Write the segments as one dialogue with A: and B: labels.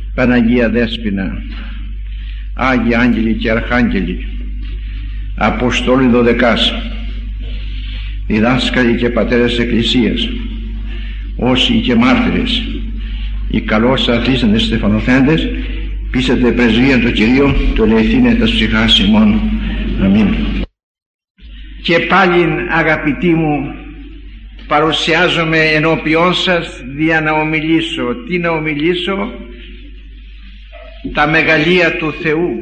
A: Παναγία Δέσποινα, Άγιοι Άγγελοι και Αρχάγγελοι, Αποστόλοι Δωδεκάς, διδάσκαλοι και πατέρες Εκκλησίας, όσοι και μάρτυρες, οι καλώς αθλήσαντες στεφανοθέντες, πείσατε πρεσβείαν το Κυρίο, το ελευθύνε τα ψυχάς ημών. Αμήν. Και πάλι, αγαπητοί μου, παρουσιάζομαι ενώπιόν σας δια να ομιλήσω. Τι να ομιλήσω? Τα μεγαλεία του Θεού.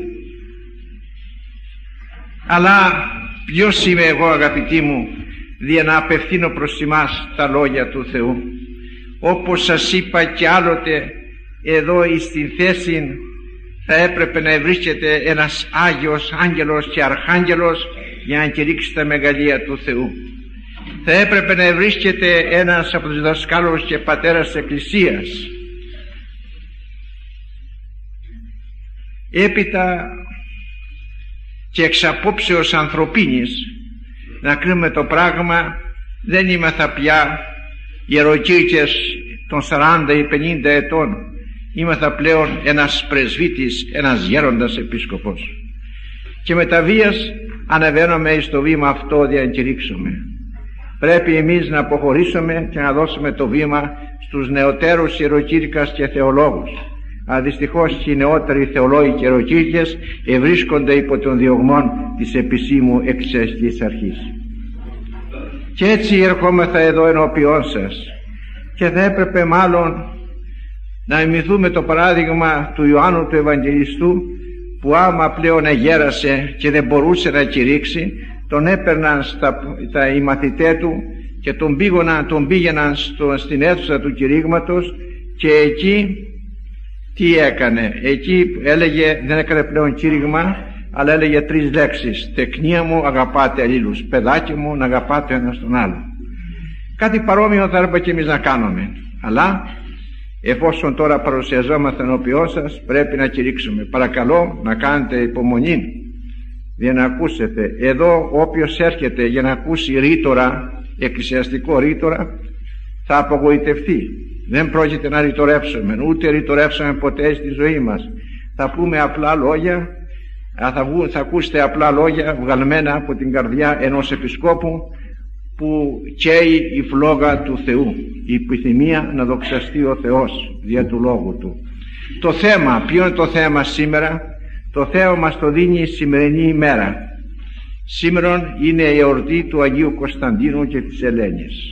A: Αλλά ποιος είμαι εγώ, αγαπητοί μου, δια να απευθύνω προς εμάς τα λόγια του Θεού? Όπως σας είπα και άλλοτε, εδώ στην θέση θα έπρεπε να βρίσκεται ένας Άγιος Άγγελος και Αρχάγγελος για να κηρύξει τα μεγαλεία του Θεού. Θα έπρεπε να βρίσκεται ένας από τους δασκάλους και πατέρας της Εκκλησίας. Έπειτα και εξ απόψεως ανθρωπίνης, να κρίνουμε το πράγμα, δεν είμαθα πια ιεροκήρυκες των 40 ή 50 ετών. Είμαθα πλέον ένας πρεσβύτης, ένας γέροντας επίσκοπος. Και με τα βίας ανεβαίνουμε στο βήμα αυτό για να κηρύξουμε. Πρέπει εμείς να αποχωρήσουμε και να δώσουμε το βήμα στους νεωτέρους ιεροκήρυκας και θεολόγους. Αλλά δυστυχώς οι νεότεροι θεολόγοι και ιεροκήρυκες ευρίσκονται υπό των διωγμών της επισήμου εκκλησιαστικής αρχής. Και έτσι ερχόμεθα εδώ ενώπιόν σας, και θα έπρεπε μάλλον να μιμηθούμε το παράδειγμα του Ιωάννου του Ευαγγελιστού, που άμα πλέον εγέρασε και δεν μπορούσε να κηρύξει, τον έπαιρναν οι μαθητές του και τον πήγαιναν στην αίθουσα του κηρύγματος, και εκεί τι έκανε? Εκεί έλεγε, δεν έκανε πλέον κήρυγμα, αλλά έλεγε 3 λέξεις: τεκνία μου, αγαπάτε αλλήλους, παιδάκι μου, να αγαπάτε ένας τον άλλο. Κάτι παρόμοιο θα έπρεπε και εμείς να κάνουμε, αλλά εφόσον τώρα παρουσιαζόμαστε ενώπιόν σας, πρέπει να κηρύξουμε. Παρακαλώ να κάνετε υπομονή για να ακούσετε. Εδώ όποιος έρχεται για να ακούσει ρήτορα, εκκλησιαστικό ρήτορα, θα απογοητευτεί. Δεν πρόκειται να ρητορεύσουμε, ούτε ρητορεύσαμε ποτέ στη ζωή μας. Θα πούμε απλά λόγια, θα ακούσετε απλά λόγια βγαλμένα από την καρδιά ενός επισκόπου που καίει η φλόγα του Θεού, η επιθυμία να δοξαστεί ο Θεός δια του λόγου του. Το θέμα, ποιο είναι το θέμα σήμερα? Το θέμα μας το δίνει η σημερινή ημέρα. Σήμερα είναι η εορτή του Αγίου Κωνσταντίνου και της Ελένης.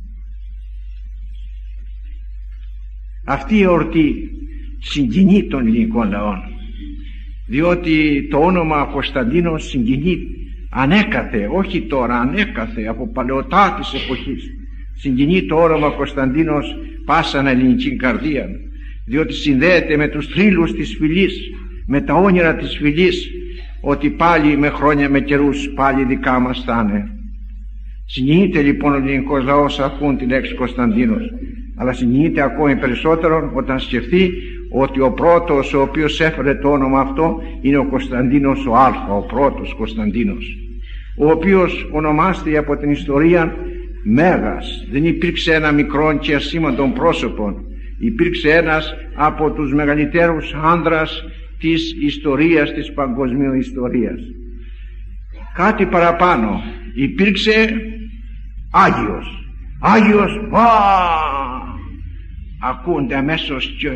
A: Αυτή η εορτή συγκινεί των ελληνικών λαών, διότι το όνομα Κωνσταντίνος συγκινεί ανέκαθε, όχι τώρα, ανέκαθε από παλαιοτά της εποχής. Συγκινεί το όνομα Κωνσταντίνος πάσαν ελληνική καρδία, διότι συνδέεται με τους θρύλους της φυλής, με τα όνειρα της φυλής, ότι πάλι με χρόνια, με καιρούς, πάλι δικά μας θα είναι. Συγκινείται λοιπόν ο ελληνικός λαός ακούν τη λέξη Κωνσταντίνος, αλλά συγκινείται ακόμη περισσότερο όταν σκεφτεί ότι ο πρώτος ο οποίος έφερε το όνομα αυτό είναι ο Κωνσταντίνος ο Α, ο πρώτος Κωνσταντίνος, ο οποίος ονομάστηκε από την ιστορία Μέγας. Δεν υπήρξε ένα μικρό και ασήμαντον πρόσωπο, υπήρξε ένας από τους μεγαλύτερους άνδρας της ιστορίας, της παγκοσμίου ιστορίας. Κάτι παραπάνω, υπήρξε Άγιος, ακούνται αμέσως και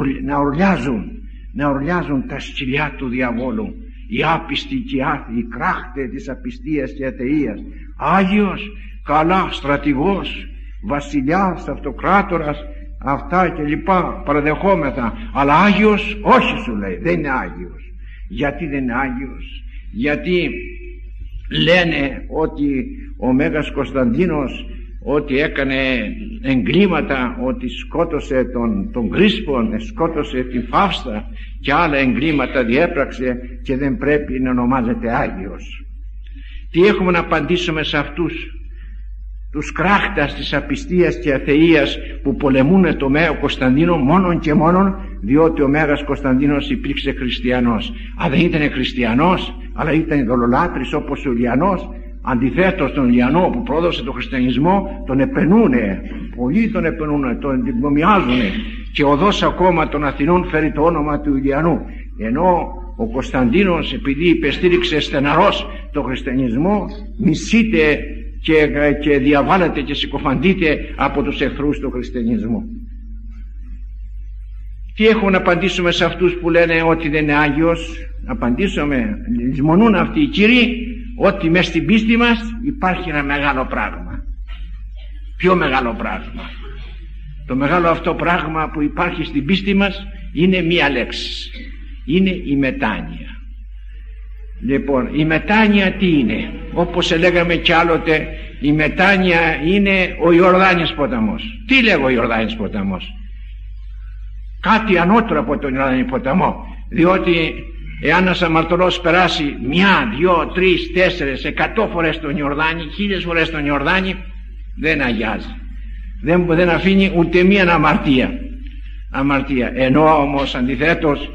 A: να ουρλιάζουν τα σκυλιά του διαβόλου, οι άπιστοι και οι άθλοι, οι κράχτες της απιστίας και ατεΐας. Άγιος, καλά, στρατηγός, βασιλιάς, αυτοκράτορας, αυτά και λοιπά παραδεχόμεθα, αλλά Άγιος όχι, σου λέει, δεν είναι Άγιος. Γιατί δεν είναι Άγιος? Γιατί λένε ότι ο Μέγας Κωνσταντίνος ότι έκανε εγκλήματα, ότι σκότωσε τον Κρίσπον, σκότωσε την Φαύστα και άλλα εγκλήματα διέπραξε και δεν πρέπει να ονομάζεται Άγιος. Τι έχουμε να απαντήσουμε σε αυτούς τους κράχτας της απιστίας και αθείας που πολεμούν το Μέγα Κωνσταντίνο μόνον και μόνον διότι ο Μέγας Κωνσταντίνος υπήρξε χριστιανός? Αν δεν ήταν χριστιανός, αλλά ήταν δολολάτρης όπως ο Λιανός, αντιθέτως τον Λιανό που πρόδωσε τον χριστιανισμό, τον επενούνε, πολλοί τον επενούνε, τον εντυπωμιάζουνε και οδός ακόμα των Αθηνών φέρει το όνομα του Ηλιανού. Ενώ ο Κωνσταντίνος, επειδή υπεστήριξε στεναρός τον χριστιανισμό, μισείται και διαβάλλεται και συκοφαντείται από τους εχθρούς του χριστιανισμού. Τι έχουμε να απαντήσουμε σε αυτούς που λένε ότι δεν είναι Άγιος? Απαντήσουμε, λησμονούν αυτοί οι κύριοι ότι μες στην πίστη μας υπάρχει ένα μεγάλο πράγμα. Ποιο μεγάλο πράγμα? Το μεγάλο αυτό πράγμα που υπάρχει στην πίστη μας είναι μία λέξη. Είναι η μετάνοια. Λοιπόν, η μετάνοια τι είναι? Όπως λέγαμε κι άλλοτε, η μετάνοια είναι ο Ιορδάνης ποταμός. Τι λέγω Ιορδάνης ποταμός? Κάτι ανώτερο από τον Ιορδάνη ποταμό. Διότι εάν ένας αμαρτωλός περάσει 1, 2, 3, 4, 100 φορές τον Ιορδάνη, 1000 φορές τον Ιορδάνη, δεν αγιάζει. Δεν αφήνει ούτε μία αμαρτία. Ενώ όμως αντιθέτως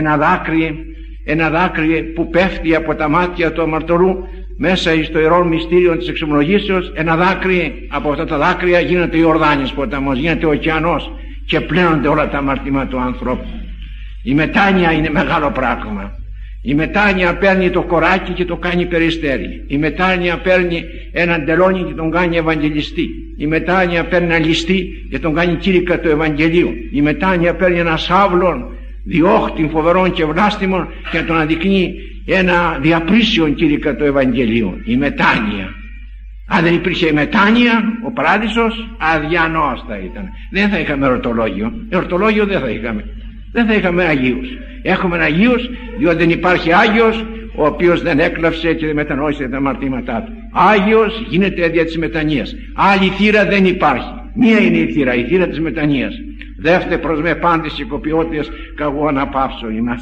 A: ένα δάκρυ που πέφτει από τα μάτια του αμαρτωλού μέσα στο ιερό μυστήριο της εξομολογήσεως, ένα δάκρυ, από αυτά τα δάκρυα γίνεται Ιορδάνης ποταμός, γίνεται ωκεανός και πλένονται όλα τα αμαρτήματα του ανθρώπου. Η μετάνοια είναι μεγάλο πράγμα. Η μετάνοια παίρνει το κοράκι και το κάνει περιστέρι. Η μετάνοια παίρνει έναν τελώνι και τον κάνει Ευαγγελιστή. Η μετάνοια παίρνει ένα ληστή και τον κάνει κήρυκα του Ευαγγελίου. Η μετάνοια παίρνει ένα σάβλον διώχτην φοβερών και βλάστημων και τον αδεικνύει ένα διαπρίσιον κήρυκα του Ευαγγελίου. Η μετάνοια. Αν δεν υπήρχε η μετάνοια, ο παράδεισος αδιανός θα ήταν. Δεν θα είχαμε εορτολόγιο. Εορτολόγιο δεν θα είχαμε. Δεν θα είχαμε Αγίους. Έχουμε Αγίους διότι δεν υπάρχει Άγιος ο οποίος δεν έκλαψε και δεν μετανόησε τα αμαρτήματά του. Άγιος γίνεται δια της μετανοίας. Άλλη θύρα δεν υπάρχει. Μία είναι η θύρα της μετανοίας. Δεύτε προς με πάντες οικοποιότητες καγώ να πάψω ημάς.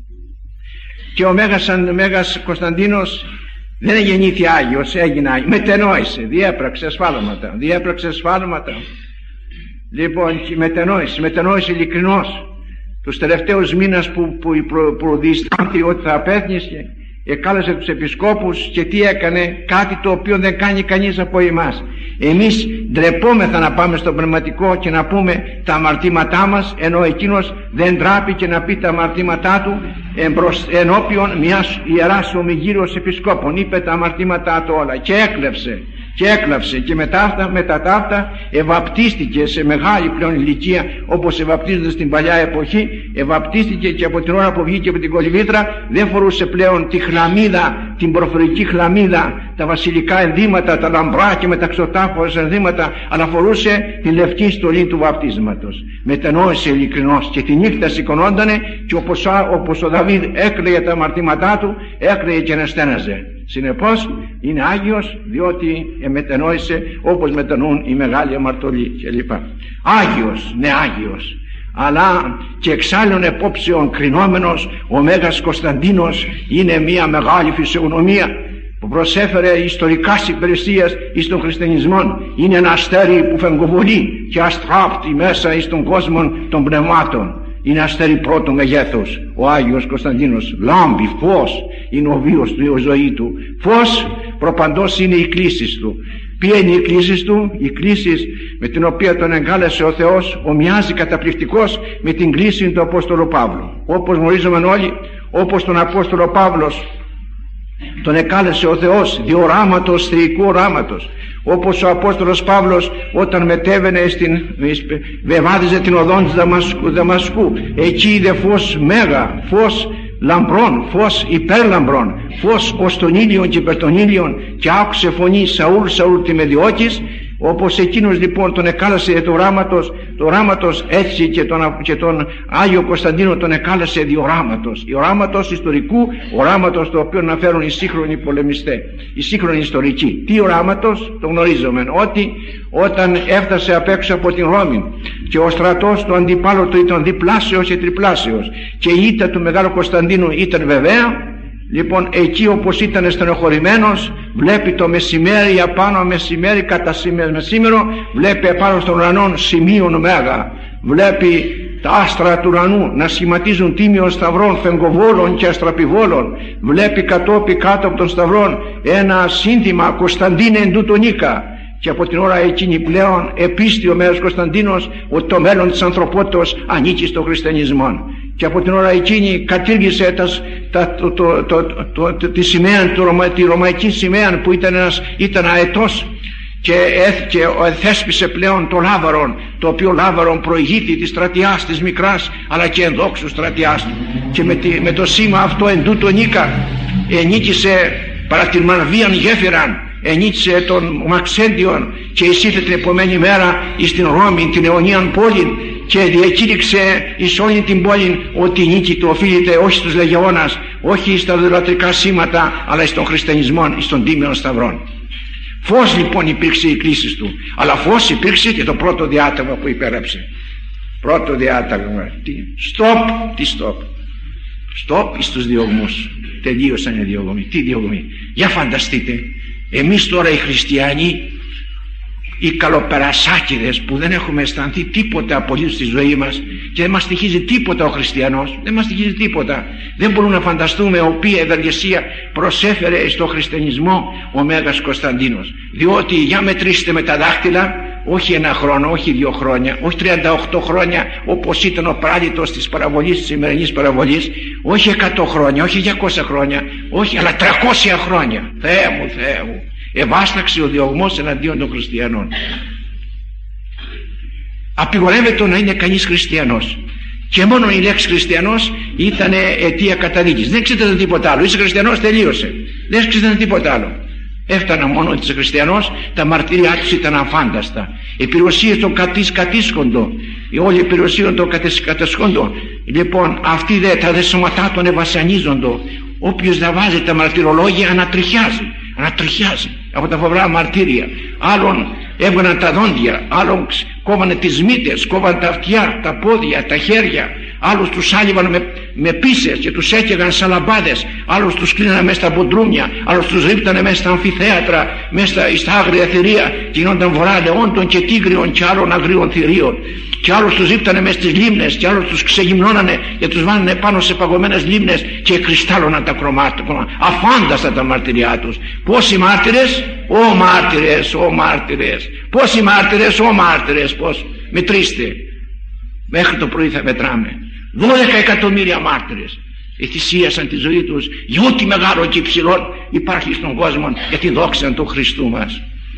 A: Και ο Μέγας Κωνσταντίνος δεν γεννήθη Άγιος, έγινε Άγιος. Μετενόησε, διέπραξε ασφάλματα. Λοιπόν, μετενόησε ειλικρινώς. Τους τελευταίους μήνες που διστάνθη ότι θα απέθνησε, εκάλεσε τους επισκόπους και τι έκανε? Κάτι το οποίο δεν κάνει κανείς από εμάς. Εμείς ντρεπόμεθα να πάμε στο πνευματικό και να πούμε τα αμαρτήματά μας, ενώ εκείνος δεν τράπηκε να πει τα αμαρτήματά του ενώπιον μιας ιεράς ομιγύριος επισκόπων. Είπε τα αμαρτήματά του όλα και έκλαψε και μετά τα αυτά εβαπτίστηκε σε μεγάλη πλέον ηλικία, όπως εβαπτίζονται στην παλιά εποχή. Εβαπτίστηκε και από την ώρα που βγήκε από την κολυβήτρα δεν φορούσε πλέον τη χλαμίδα, την προφορική χλαμίδα, τα βασιλικά ενδύματα, τα λαμπρά και μεταξωτάφωες ενδύματα, αλλά φορούσε τη λευκή στολή του βαπτίσματος. Μετενόησε ειλικρινώς και τη νύχτα σηκωνόντανε και όπως ο Δαβίδ έκλαιγε τα αμαρτήματά του, έκλαιγε και αναστέναζε. Συνεπώς είναι Άγιος διότι μετενόησε όπως μετανοούν οι μεγάλοι αμαρτωλοί κλπ. Άγιος, ναι Άγιος, αλλά και εξ άλλων επόψεων κρινόμενος, ο Μέγας Κωνσταντίνος είναι μια μεγάλη φυσιογνωμία που προσέφερε ιστορικάς υπηρεσίας εις τον χριστιανισμό. Είναι ένα αστέρι που φεγκοβολεί και αστράπτει μέσα εις τον κόσμο των πνευμάτων. Είναι αστέρι πρώτου μεγέθους ο Άγιος Κωνσταντίνος. Λάμπει, φως είναι ο βίος του, η ζωή του. Φως προπαντός είναι οι κλήσεις του. Ποια είναι οι κλήσεις του? Οι κλήσεις με την οποία τον εγκάλεσε ο Θεός ομοιάζει καταπληκτικώς με την κλήση του Απόστολου Παύλου. Όπως γνωρίζουμε όλοι, όπως τον Απόστολο Παύλος τον εκάλεσε ο Θεός διοράματος, θεϊκού οράματος. Όπως ο Απόστολος Παύλος όταν μετέβαινε βεβάδιζε την οδόν της Δαμασκού, εκεί είδε φως μέγα, φως λαμπρών, φως υπερλαμπρών, φως ως τον ήλιον και υπερ των ήλιων, και άκουσε φωνή Σαούλ, Σαούλ τι με διώκεις. Όπως εκείνος λοιπόν τον εκάλεσε το οράματος, έτσι και τον Άγιο Κωνσταντίνο τον εκάλεσε διοράματος. Οράματος ιστορικού, οράματος το οποίο αναφέρουν οι σύγχρονοι πολεμιστές, οι σύγχρονοι ιστορικοί. Τι οράματος? Το γνωρίζουμε, ότι όταν έφτασε απ' έξω από την Ρώμη και ο στρατός του αντιπάλου του ήταν διπλάσιος και τριπλάσιος και η ήττα του Μεγάλου Κωνσταντίνου ήταν βεβαία, λοιπόν εκεί όπως ήταν στενοχωρημένος, βλέπει το μεσημέρι απάνω, μεσημέρι κατά μεσήμερο, βλέπει επάνω στον ουρανό σημείων μέγα, βλέπει τα άστρα του ουρανού να σχηματίζουν τίμιων σταυρών, φεγκοβόλων και αστραπιβόλων, βλέπει κατόπι κάτω από τον σταυρών ένα σύνθημα Κωνσταντίνε εν τούτο νίκα, και από την ώρα εκείνη πλέον επίστη ο Μέγας Κωνσταντίνος ότι το μέλλον της ανθρωπότητας ανήκει στο χριστιανισμό, και από την ώρα εκείνη κατήργησε τη σημαία, τη ρωμαϊκή σημαία που ήταν αετός, και θέσπισε πλέον το λάβαρον, το οποίο λάβαρον προηγήθη της στρατιάς της μικράς αλλά και ενδόξου στρατιάς, και με το σήμα αυτό εν τούτο νίκα ενίκησε παρά την Μανβίαν γέφυραν, ενίκησε τον Μαξέντιον, και εισήλθε την επομένη μέρα εις την Ρώμη, την αιωνίαν πόλη, και διακήρυξε εις όλη την πόλη ότι η νίκη του οφείλεται όχι στους λεγεώνας, όχι στα δολατρικά σήματα, αλλά στον χριστιανισμό, εις τον τίμιον σταυρών. Φως λοιπόν υπήρξε η κλίση του, αλλά φως υπήρξε και το πρώτο διάταγμα που υπέγραψε. Πρώτο διάταγμα. Στοπ εις τους διωγμούς. Τελείωσαν οι διωγμοί. Τι διωγμοί? Για φανταστείτε, εμείς τώρα οι χριστιανοί, οι καλοπερασάκηδες που δεν έχουμε αισθανθεί τίποτα απολύτως στη ζωή μας και δεν μας στοιχίζει τίποτα ο χριστιανός, δεν μας στοιχίζει τίποτα, δεν μπορούμε να φανταστούμε οποία ευεργεσία προσέφερε στο χριστιανισμό ο Μέγας Κωνσταντίνος. Διότι για μετρήστε με τα δάχτυλα, όχι 1 χρόνο, όχι 2 χρόνια, όχι 38 χρόνια όπως ήταν ο πράδιτος της παραβολής, της σημερινής παραβολής, όχι 100 χρόνια, όχι 200 χρόνια, όχι, αλλά 300 χρόνια. Θεέ μου, ευάσταξε ο διωγμός εναντίον των χριστιανών. Απειγορεύεται να είναι κανείς χριστιανός, και μόνο η λέξη χριστιανός ήταν αιτία καταδίκης. Δεν ξέρετε τίποτα άλλο. Είσαι χριστιανός, τελείωσε. Δεν ξέρετε τίποτα άλλο. Έφτανα μόνο ότι είσαι χριστιανός, τα μαρτυριά τους ήταν αφάνταστα. Η περιουσία των κατήσχοντων, η όλη η περιουσία των κατεσχόντων. Λοιπόν, αυτοί τα δε σωματά των ευασανίζοντο. Όποιος διαβάζει τα μαρτυρολόγια ανατριχιάζει από τα φοβερά μαρτύρια. Άλλων έβγαιναν τα δόντια, άλλων κόβανε τις μύτες, κόβανε τα αυτιά, τα πόδια, τα χέρια, άλλους τους άλυβαν με πίσες και τους έκαιγαν σαν λαμπάδες, άλλους τους κλείνανε μέσα στα μποντρούμια, άλλους τους ρίπτανε μέσα στα αμφιθέατρα, μέσα στα άγρια θηρία, και γινόταν βορρά λεόντων και τίγριων και άλλων αγρίων θηρίων, και άλλους τους ρίπτανε μέσα στις λίμνες, και άλλους τους ξεγυμνώνανε και τους βάνανε πάνω σε παγωμένες λίμνες και κρυστάλλωναν τα κρομάτια. Αφάνταστα τα μαρτυριά τους. Πόσοι μάρτυρες? Ο μάρτυρες. Πόσοι μάρτυρες? Πώς? Μετρήστε. Μέχρι το πρωί θα μετράμε. 12 εκατομμύρια μάρτυρες εθυσίασαν τη ζωή τους για ό,τι μεγάλο και υψηλό υπάρχει στον κόσμο για τη δόξα του Χριστού μας.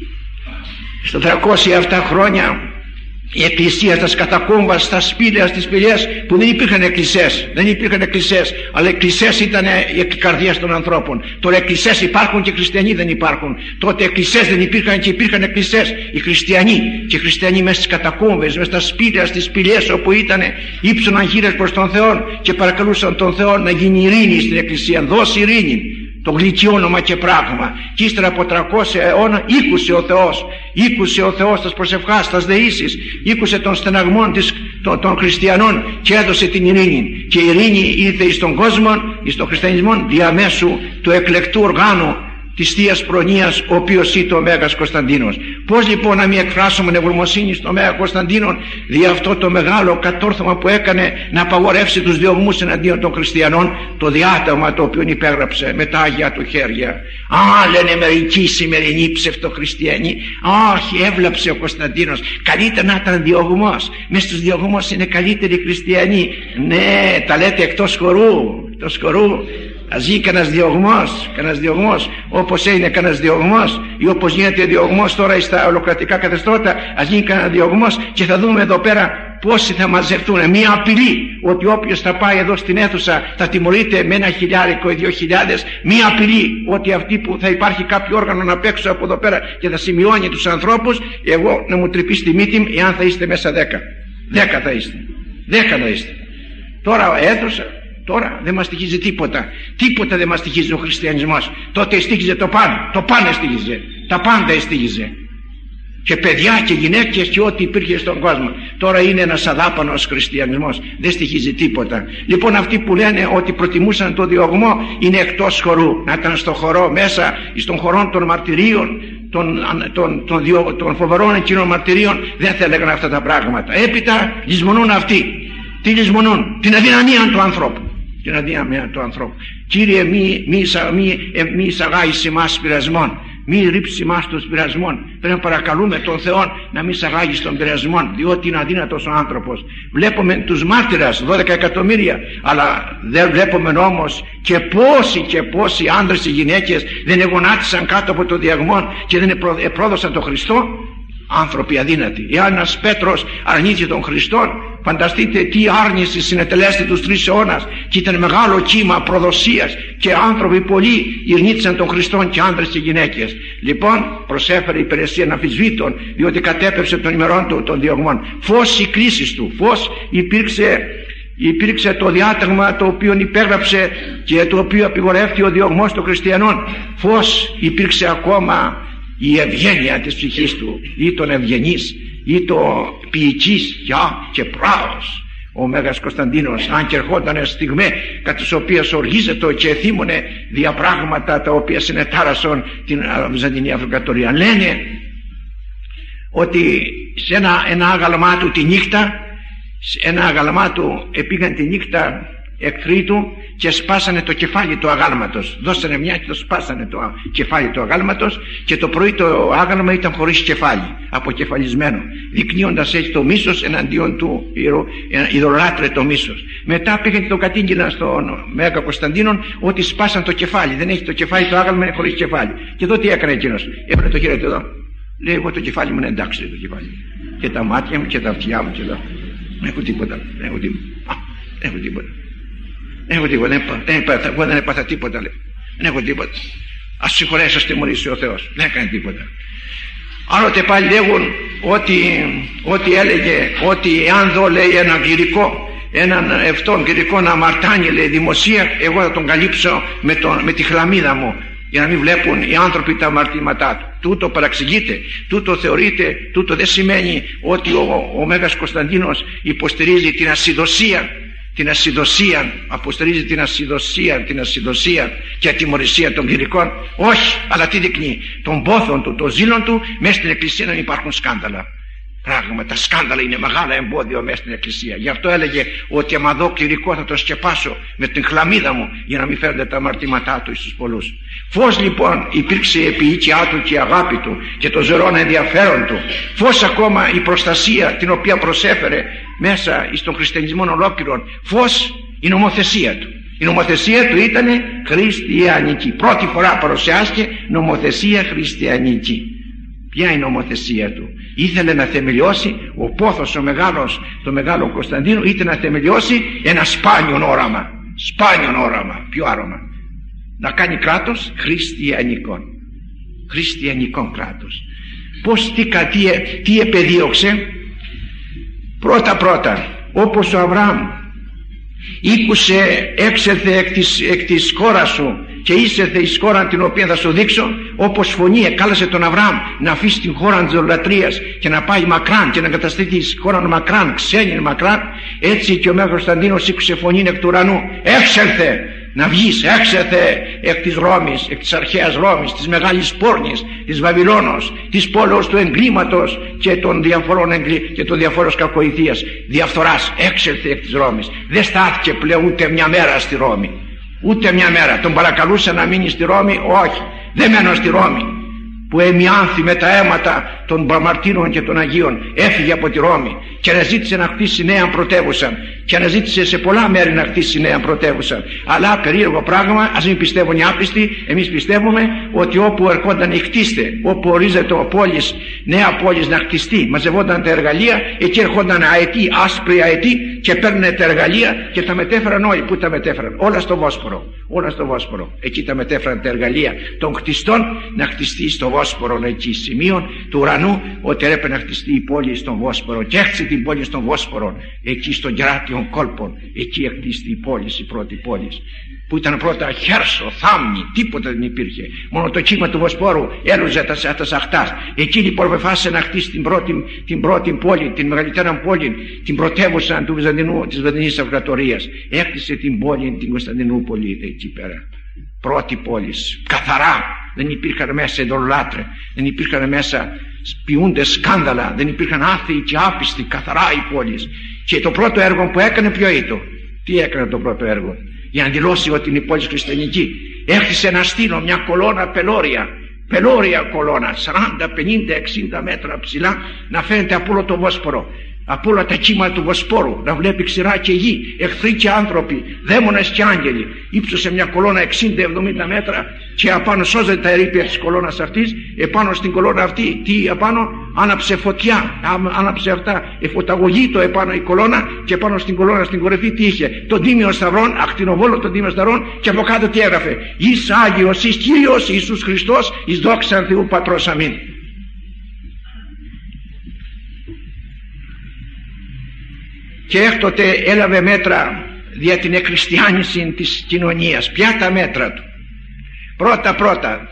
A: Στα 307 χρόνια η εκκλησία στα κατακόμβα, στα σπήλαια, στις σπηλιές που δεν υπήρχαν εκκλησίες, αλλά εκκλησίες ήταν οι καρδιές των ανθρώπων. Τώρα εκκλησίες υπάρχουν και χριστιανοί δεν υπάρχουν. Τότε εκκλησίες δεν υπήρχαν και υπήρχαν εκκλησίες. Οι χριστιανοί μέσα στις κατακόμβες, μέσα στα σπήλαια, στις σπηλιές όπου ήταν, ύψωναν χείλες προς τον Θεό και παρακαλούσαν τον Θεό να γίνει ειρήνη στην εκκλησία. Δώσει ειρήνη, το γλυκύ όνομα και πράγμα. Και ύστερα από 300 αιώνα ήκουσε ο Θεός τας προσευχάς, τας δεήσεις, ήκουσε των στεναγμών των χριστιανών και έδωσε την ειρήνη. Και η ειρήνη ήρθε εις τον κόσμο, εις τον χριστιανισμό, διαμέσου του εκλεκτού οργάνου της Θείας Προνοίας, ο οποίος ήταν ο Μέγας Κωνσταντίνος. Πώς λοιπόν να μην εκφράσουμε ευγνωμοσύνη στον Μέγα Κωνσταντίνο δι' αυτό το μεγάλο κατόρθωμα που έκανε να απαγορεύσει τους διωγμούς εναντίον των χριστιανών, το διάταγμα το οποίο υπέγραψε με τα Άγια του χέρια. Λένε μερικοί σημερινοί ψευτοχριστιανοί, όχι, έβλαψε ο Κωνσταντίνος. Καλύτερα να ήταν διωγμός. Μες στους διωγμούς είναι καλύτεροι χριστιανοί. Ναι, τα λέτε εκτός χορού. Ας γίνει κανένας διωγμός, όπως έγινε κανένας διωγμός ή όπως γίνεται διωγμός τώρα στα ολοκρατικά καθεστώτα, ας γίνει κανένας διωγμός και θα δούμε εδώ πέρα πόσοι θα μαζευτούν. Μία απειλή ότι όποιος θα πάει εδώ στην αίθουσα θα τιμωρείται με 1.000 ή 2.000. Μία απειλή ότι αυτοί που θα υπάρχει κάποιο όργανο να παίξω από εδώ πέρα και θα σημειώνει τους ανθρώπους, εγώ να μου τρυπήσει τη μύτη μου εάν θα είστε μέσα 10. 10 θα είστε. Τώρα αίθουσα. Τώρα δεν μας στοιχίζει τίποτα δεν μας στοιχίζει ο χριστιανισμός. Τότε στοιχίζε το πάνε στοιχίζε, τα πάντα στοιχίζε, και παιδιά και γυναίκες και ό,τι υπήρχε στον κόσμο. Τώρα είναι ένας αδάπανος χριστιανισμός, δεν στοιχίζει τίποτα. Λοιπόν, αυτοί που λένε ότι προτιμούσαν το διωγμό είναι εκτός χορού. Να ήταν στο χορό μέσα, στον χορό των μαρτυρίων, των φοβερών εκείνων μαρτυρίων, δεν θα έλεγαν αυτά τα πράγματα. Έπειτα λησμονούν αυτοί. Τι λησμονούν? Την αδυναμία του ανθρώπου. Κύριε, μη εισαγάγεις εμάς πειρασμών. μη ρίψει εμάς των πειρασμών. Πρέπει να παρακαλούμε τον Θεό να μην σαγάγει στον πειρασμών, διότι είναι αδύνατος ο άνθρωπος. Βλέπουμε τους μάρτυρας, 12 εκατομμύρια, αλλά δεν βλέπουμε όμως και πόσοι άντρες και γυναίκες δεν εγωνάτισαν κάτω από το διαγμόν και δεν πρόδωσαν τον Χριστό. Άνθρωποι αδύνατοι. Εάν ένας Πέτρος αρνείται τον Χριστόν, φανταστείτε τι άρνηση συνετελέστη τους 3 αιώνας, και ήταν μεγάλο κύμα προδοσίας και άνθρωποι πολλοί αρνήθησαν τον Χριστόν, και άντρες και γυναίκες. Λοιπόν, προσέφερε υπηρεσία αναμφισβήτων, διότι κατέπεψε των ημερών του των διωγμών. Φως η κρίση του, φως υπήρξε το διάταγμα το οποίο υπέγραψε και το οποίο απειγορεύτηκε ο διωγμός των χριστιανών. Φως υπήρξε ακόμα η ευγένεια της ψυχής του, ή τον ευγενής, ή το ποιητής και πράος. Ο Μέγας Κωνσταντίνος, αν και ερχόταν στιγμές κατά τις οποίες οργίζεται και εθίμωνε διαπράγματα τα οποία συνετάρασαν την Βυζαντινή Αυτοκρατορία, λένε ότι σε ένα άγαλμά του τη νύχτα, επήγαν τη νύχτα εχθροί του και σπάσανε το κεφάλι του αγάλματος. Δώσανε μια και το σπάσανε το κεφάλι του αγάλματος, και το πρωί το άγαλμα ήταν χωρίς κεφάλι, αποκεφαλισμένο, δεικνύοντας έτσι το μίσος εναντίον του ειδωλάτρε το μίσος. Μετά πήγαν και το κατήγγειλαν στον Μέγα Κωνσταντίνον ότι σπάσαν το κεφάλι, δεν έχει το κεφάλι, το άγαλμα είναι χωρίς κεφάλι. Και εδώ τι έκανε εκείνος? Έπαιρνε το χέρι του εδώ, λέει, εγώ το κεφάλι μου είναι εντάξει, το κεφάλι, και τα μάτια μου και τα αυτιά μου και εδώ, δεν έχω τίποτα, δεν έχω τίποτα. Εγώ δεν έπαθα τίποτα, λέει. Δεν έχω τίποτα. Ας συγχωρέσει, ας τιμωρήσει ο Θεός. Δεν έκανε τίποτα. Άλλοτε πάλι λέγουν ότι έλεγε ότι αν δω, λέει, έναν κληρικό, έναν ευτόν κληρικό να αμαρτάνει, λέει, δημοσία, εγώ θα τον καλύψω με τη χλαμίδα μου, για να μην βλέπουν οι άνθρωποι τα αμαρτήματά του. Τούτο παραξηγείται, τούτο θεωρείται, τούτο δεν σημαίνει ότι ο Μέγας Κωνσταντίνος υποστηρίζει την ασυδοσία, αποστηρίζει την ασυδοσία και ατιμωρησία των κληρικών. Όχι, αλλά τι δείχνει? Των πόθων του, των ζήλων του. Μέσα στην Εκκλησία να υπάρχουν σκάνδαλα. Πράγμα, τα σκάνδαλα είναι μεγάλα εμπόδιο μέσα στην Εκκλησία. Γι' αυτό έλεγε ότι άμα δω κληρικό θα το σκεπάσω με την χλαμίδα μου, για να μην φέρνετε τα αμαρτήματά του στους πολλούς. Φως λοιπόν υπήρξε η επίοικιά του και η αγάπη του και το ζωρόν ενδιαφέρον του. Φως ακόμα η προστασία την οποία προσέφερε μέσα στον χριστιανισμό ολόκληρον. Φως η νομοθεσία του. Η νομοθεσία του ήταν χριστιανική. Πρώτη φορά παρουσιάστηκε νομοθεσία χριστιανική. Ποια είναι η νομοθεσία του? Ήθελε να θεμελιώσει, ο πόθος ο μεγάλος, το μεγάλο Κωνσταντίνο, ήθελε να θεμελιώσει ένα σπάνιο όραμα. Ποιο άρωμα? Να κάνει κράτος χριστιανικό κράτος. Τι επεδίωξε? Πρώτα, όπως ο Αβραάμ ήκουσε, έξερθε εκ της χώρας σου και είσερθε εις χώρα την οποία θα σου δείξω, όπως φωνή εκάλεσε τον Αβραάμ να αφήσει την χώρα της ειδωλατρίας και να πάει μακράν και να καταστήσει τη χώρα μακράν, ξένη μακράν, έτσι και ο Μέγας Κωνσταντίνος ήκουσε φωνή εκ του ουρανού, έξερθε να βγεις, έξερθε εκ της Ρώμης, εκ της αρχαίας Ρώμης, της μεγάλης πόρνης, της Βαβυλώνος, της πόλεως του εγκλήματος και των διαφόρων κακοηθείας, διαφθοράς. Έξερθε εκ της Ρώμης. Δεν στάθηκε πλέον ούτε μια μέρα στη Ρώμη. Ούτε μια μέρα. Τον παρακαλούσε να μείνει στη Ρώμη. Όχι, δεν μένω στη Ρώμη. Που εμιάνθη με τα αίματα των μαρτύρων και των Αγίων, έφυγε από τη Ρώμη και αναζήτησε να χτίσει νέα πρωτεύουσα, και αναζήτησε σε πολλά μέρη να χτίσει νέα πρωτεύουσα. Αλλά περίεργο πράγμα, ας μην πιστεύουν οι άπιστοι, εμείς πιστεύουμε ότι όπου ερχόταν η χτίστε, όπου ορίζεται ο πόλης, νέα πόλης να χτιστεί, μαζευόταν τα εργαλεία, εκεί ερχόταν αετοί, άσπροι αετοί, και παίρνανε τα εργαλεία και τα μετέφεραν όλοι. Πού τα μετέφεραν? Όλα στο Βόσπορο. Εκεί τα μετέφεραν τα εργαλεία των χτιστών να χτιστεί στο Βόσπορο, εκεί σημείων του ουρανού, ότι έπρεπε να χτιστεί η πόλη στον Βόσπορο, και έχτισε την πόλη στον Βόσπορο, εκεί στον κεράτιον κόλπων. Εκεί εκτίστη η πόλη, η πρώτη πόλη, που ήταν πρώτα Χέρσο, Θάμνη, τίποτα δεν υπήρχε. Μόνο το κύμα του Βοσπόρου έλουζε τα σαχτά. Εκεί λοιπόν αποφάσισε να χτίσει την πρώτη πόλη, την μεγαλύτερη πόλη, την πρωτεύουσα της Βυζαντινής Αυτοκρατορίας. Έκτισε την πόλη, την Κωνσταντινούπολη, εκεί πέρα. Πρώτη πόλη, καθαρά. Δεν υπήρχαν μέσα ειδωλολάτρε, δεν υπήρχαν μέσα ποιούντες σκάνδαλα, δεν υπήρχαν άθεοι και άπιστοι, καθαρά οι πόλεις. Και το πρώτο έργο που έκανε ποιο ήταν? Τι έκανε το πρώτο έργο? Για να δηλώσει ότι είναι η πόλη χριστιανική. Έχτισε ένα στήνο, μια κολόνα πελώρια, πελώρια κολόνα, 40, 50, 60 μέτρα ψηλά, να φαίνεται από όλο το Βόσπορο, από όλα τα κύματα του Βοσπόρου, να βλέπει ξηρά και γη, εχθροί και άνθρωποι, δαίμονες και άγγελοι. Ήψωσε μια κολόνα 60-70 μέτρα και απάνω σώζεται τα ερείπια της κολόνας αυτής. Επάνω στην κολόνα αυτή, τι απάνω, άναψε φωτιά, άναψε αυτά, εφωταγωγή το επάνω η κολόνα, και πάνω στην κολόνα στην κορυφή τι είχε, τον Τίμιο Σταυρών, ακτινοβόλο τον Τίμιο Σταυρών, και από κάτω τι έγραφε, εις Άγιος, εις Κύριος Ιησούς Χριστός, εις δόξαν Θεού Πατρός, αμήν. Και έκτοτε έλαβε μέτρα δια την εκχριστιάνιση της κοινωνίας. Ποια τα μέτρα του? Πρώτα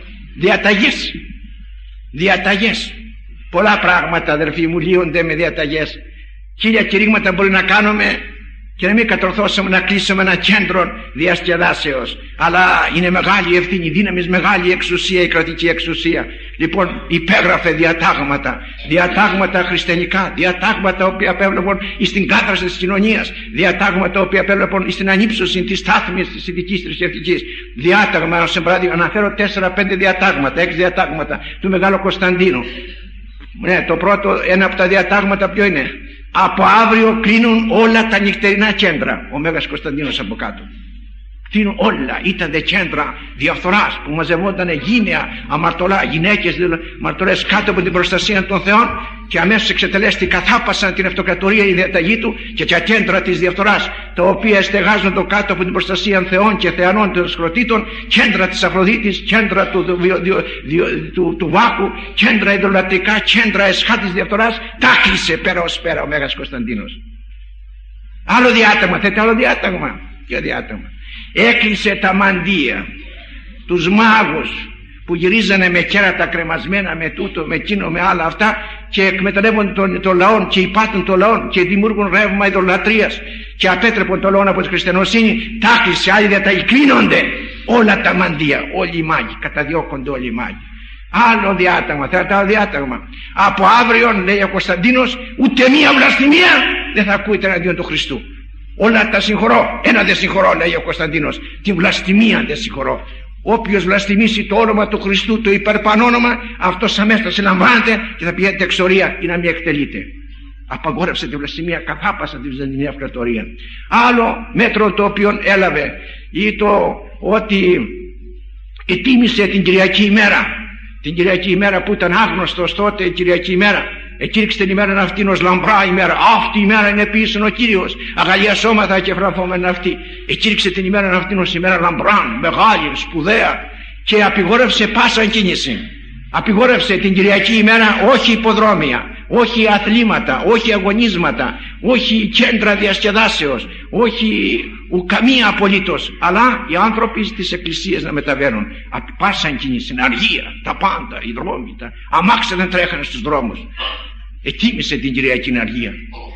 A: διαταγές. Πολλά πράγματα, αδερφοί μου, λύονται με διαταγές. Χίλια κηρύγματα μπορεί να κάνουμε και να μην κατορθώσουμε να κλείσουμε ένα κέντρο διασκεδάσεως, αλλά είναι μεγάλη ευθύνη, δύναμης, μεγάλη εξουσία, η κρατική εξουσία. Λοιπόν, υπέγραφε διατάγματα χριστιανικά, διατάγματα οποία απέβλεπαν στην κάθαρση της κοινωνίας, διατάγματα οποία απέβλεπαν στην ανύψωση της στάθμης της ειδικής θρησκευτικής. Διάταγμα, σε παράδειγμα, αναφέρω 4-5 διατάγματα, 6 διατάγματα του Μεγάλου Κωνσταντίνου. Ναι, το πρώτο, ένα από τα διατάγματα ποιο είναι? Από αύριο κλείνουν όλα τα νυχτερινά κέντρα. Ο Μέγας Κωνσταντίνος από κάτω. Κλείνουν όλα. Ήταν κέντρα διαφθοράς που μαζευόταν γύναια, αμαρτωλά, γυναίκες, αμαρτωλές κάτω από την προστασία των θεών, και αμέσως εξετελέστη καθάπασαν την αυτοκρατορία η διαταγή του και τα κέντρα της διαφθοράς, τα οποία στεγάζονται κάτω από την προστασία θεών και θεανών των σκροτήτων, κέντρα της Αφροδίτης, κέντρα του Βάκου, κέντρα ιδωλατρικά, κέντρα εσχάτης διαφθοράς. Τα κλείσε πέρα ως πέρα ο Μέγας Κωνσταντίνος. Άλλο διάταγμα, θέτε άλλο διάταγμα. Ποιο διάταγμα? Έκλεισε τα μαντεία, τους μάγους που γυρίζανε με κέρατα κρεμασμένα, με τούτο, με εκείνο, με άλλα αυτά, και εκμεταλλεύονται τον λαό και υπάτουν τον λαό και δημιουργούν ρεύμα ειδωλατρίας και απέτρεπαν τον λαό από τη χριστιανοσύνη. Τα κλείσε, άλλη διαταγή. Κλείνονται όλα τα μαντεία, όλοι οι μάγοι, καταδιώκονται όλοι οι μάγοι. Άλλο διάταγμα, θέλετε άλλο διάταγμα? Από αύριο, λέει ο Κωνσταντίνος, ούτε μία βλαστημία δεν θα ακούεται εναντίον του Χριστού. Όλα τα συγχωρώ, ένα δεν συγχωρώ, λέει ο Κωνσταντίνος, τη βλαστημία δεν συγχωρώ. Όποιος βλαστημίσει το όνομα του Χριστού, το υπερπανόνομα, αυτός αμέσως θα συλλαμβάνεται και θα πηγαίνετε εξορία ή να μην εκτελείτε. Απαγόρευσε τη βλαστημία, καθάπασα τη Βυζαντινή Αυτοκρατορία. Άλλο μέτρο το οποίο έλαβε, ή το ότι ετίμησε την Κυριακή ημέρα. Την Κυριακή ημέρα που ήταν άγνωστος τότε, η Κυριακή ημέρα. Εκήρυξε την ημέρα αυτήν ως λαμπρά ημέρα. Αυτή η ημέρα είναι επίσης ο Κύριος. Αγαλία σώματα και φρανθόμεν αυτή. Εκήρυξε την ημέρα αυτήν ως ημέρα λαμπράν, μεγάλη, σπουδαία, και απειγόρευσε πάσα κίνηση. Απειγόρευσε την Κυριακή ημέρα όχι υποδρόμια, όχι αθλήματα, όχι αγωνίσματα, όχι κέντρα διασκεδάσεως, όχι καμία απολύτως, αλλά οι άνθρωποι στις εκκλησίες να μεταβαίνουν. Πάσα κίνηση, άλλη, τα πάντα, οι δρόμοι, τα αμάξια δεν τρέχανε στους δρόμους. Ετίμησε την Κυριακή αργία.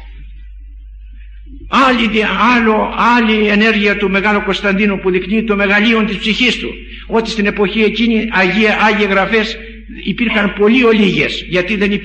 A: Άλλη ενέργεια του Μεγάλου Κωνσταντίνου που δεικνύει το μεγαλείον της ψυχής του, ότι στην εποχή εκείνη Άγιοι Γραφές υπήρχαν πολύ ολίγες, γιατί δεν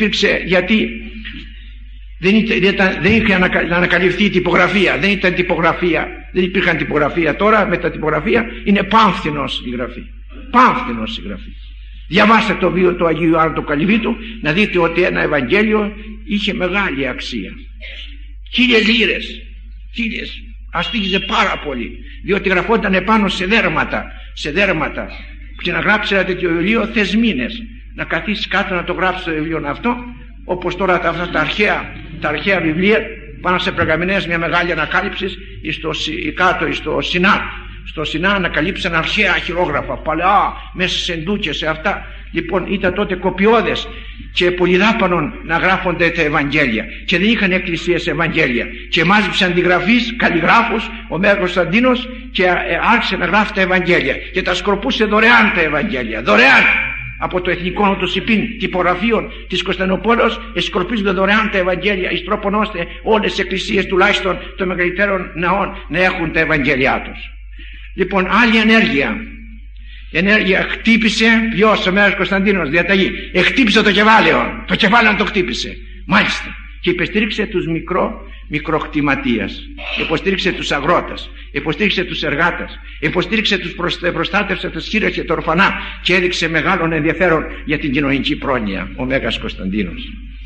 A: είχε ανακαλυφθεί η τυπογραφία, δεν ήταν τυπογραφία, δεν υπήρχαν τυπογραφία. Τώρα με τα τυπογραφία είναι πάμφθηνος η γραφή, πάμφθηνος η γραφή. Διαβάστε το βίο του Αγίου Ιωάννου του Καλυβίτου, να δείτε ότι ένα Ευαγγέλιο είχε μεγάλη αξία. 1000 λίρες, αστήγιζε πάρα πολύ, διότι γραφόταν επάνω σε δέρματα, και να γράψει ένα τέτοιο βιβλίο θες μήνες, να καθίσεις κάτω να το γράψεις το βιβλίο αυτό, όπως τώρα αυτά τα αρχαία βιβλία πάνω σε περγαμηνές, μια μεγάλη ανακάλυψη κάτω στο Σινά ανακαλύψαν αρχαία χειρόγραφα, παλαιά, μέσα σε ντούκες, σε αυτά. Λοιπόν, ήταν τότε κοπιώδες και πολυδάπανον να γράφονται τα Ευαγγέλια, και δεν είχαν εκκλησίες Ευαγγέλια, και μάζεψε αντιγραφείς, καλλιγράφους ο Μέγας Κωνσταντίνος, και άρχισε να γράφει τα Ευαγγέλια και τα σκορπούσε δωρεάν τα Ευαγγέλια, δωρεάν από το Εθνικό του Σιπίν τυπογραφείων της Κωνσταντινούπολης. Σκορπίζονται δωρεάν τα Ευαγγέλια εις τρόπον ώστε όλες οι εκκλησίες τουλάχιστον των μεγαλύτερων ναών να έχουν τα Ευαγγέλια τους. Λοιπόν, άλλη ενέργεια χτύπησε. Ποιος? Ο Μέγας Κωνσταντίνος, διαταγή. Χτύπησε το κεφάλαιο. Το κεφάλαιο το χτύπησε. Μάλιστα. και υποστήριξε τους μικροκτηματίες, υποστήριξε τους αγρότες, υποστήριξε τους εργάτες, υποστήριξε τους προστάτευσε τις χείρες και τα ορφανά και έδειξε μεγάλον ενδιαφέρον για την κοινωνική πρόνοια ο Μέγας Κωνσταντίνος.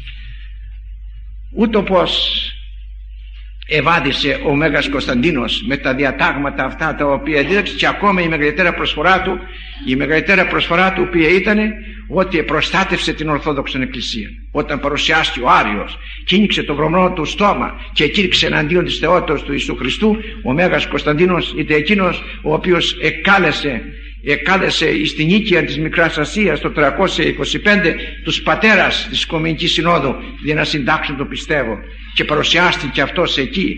A: Ούτω πως ευάδισε ο Μέγας Κωνσταντίνος με τα διατάγματα αυτά τα οποία δίδαξε, και ακόμα η μεγαλύτερα προσφορά του οποία ήταν ότι προστάτευσε την Ορθόδοξη Εκκλησία. Όταν παρουσιάστηκε ο Άριος και άνοιξε το βρωμνό του στόμα και κήρυξε εναντίον της θεότητας του Ιησού Χριστού, ο Μέγας Κωνσταντίνος ήταν εκείνος ο οποίος εκάλεσε στην οίκια της Μικράς Ασίας το 325 τους πατέρας της Οικουμενικής Συνόδου για να συντάξουν το πιστεύω, και παρουσιάστηκε αυτός εκεί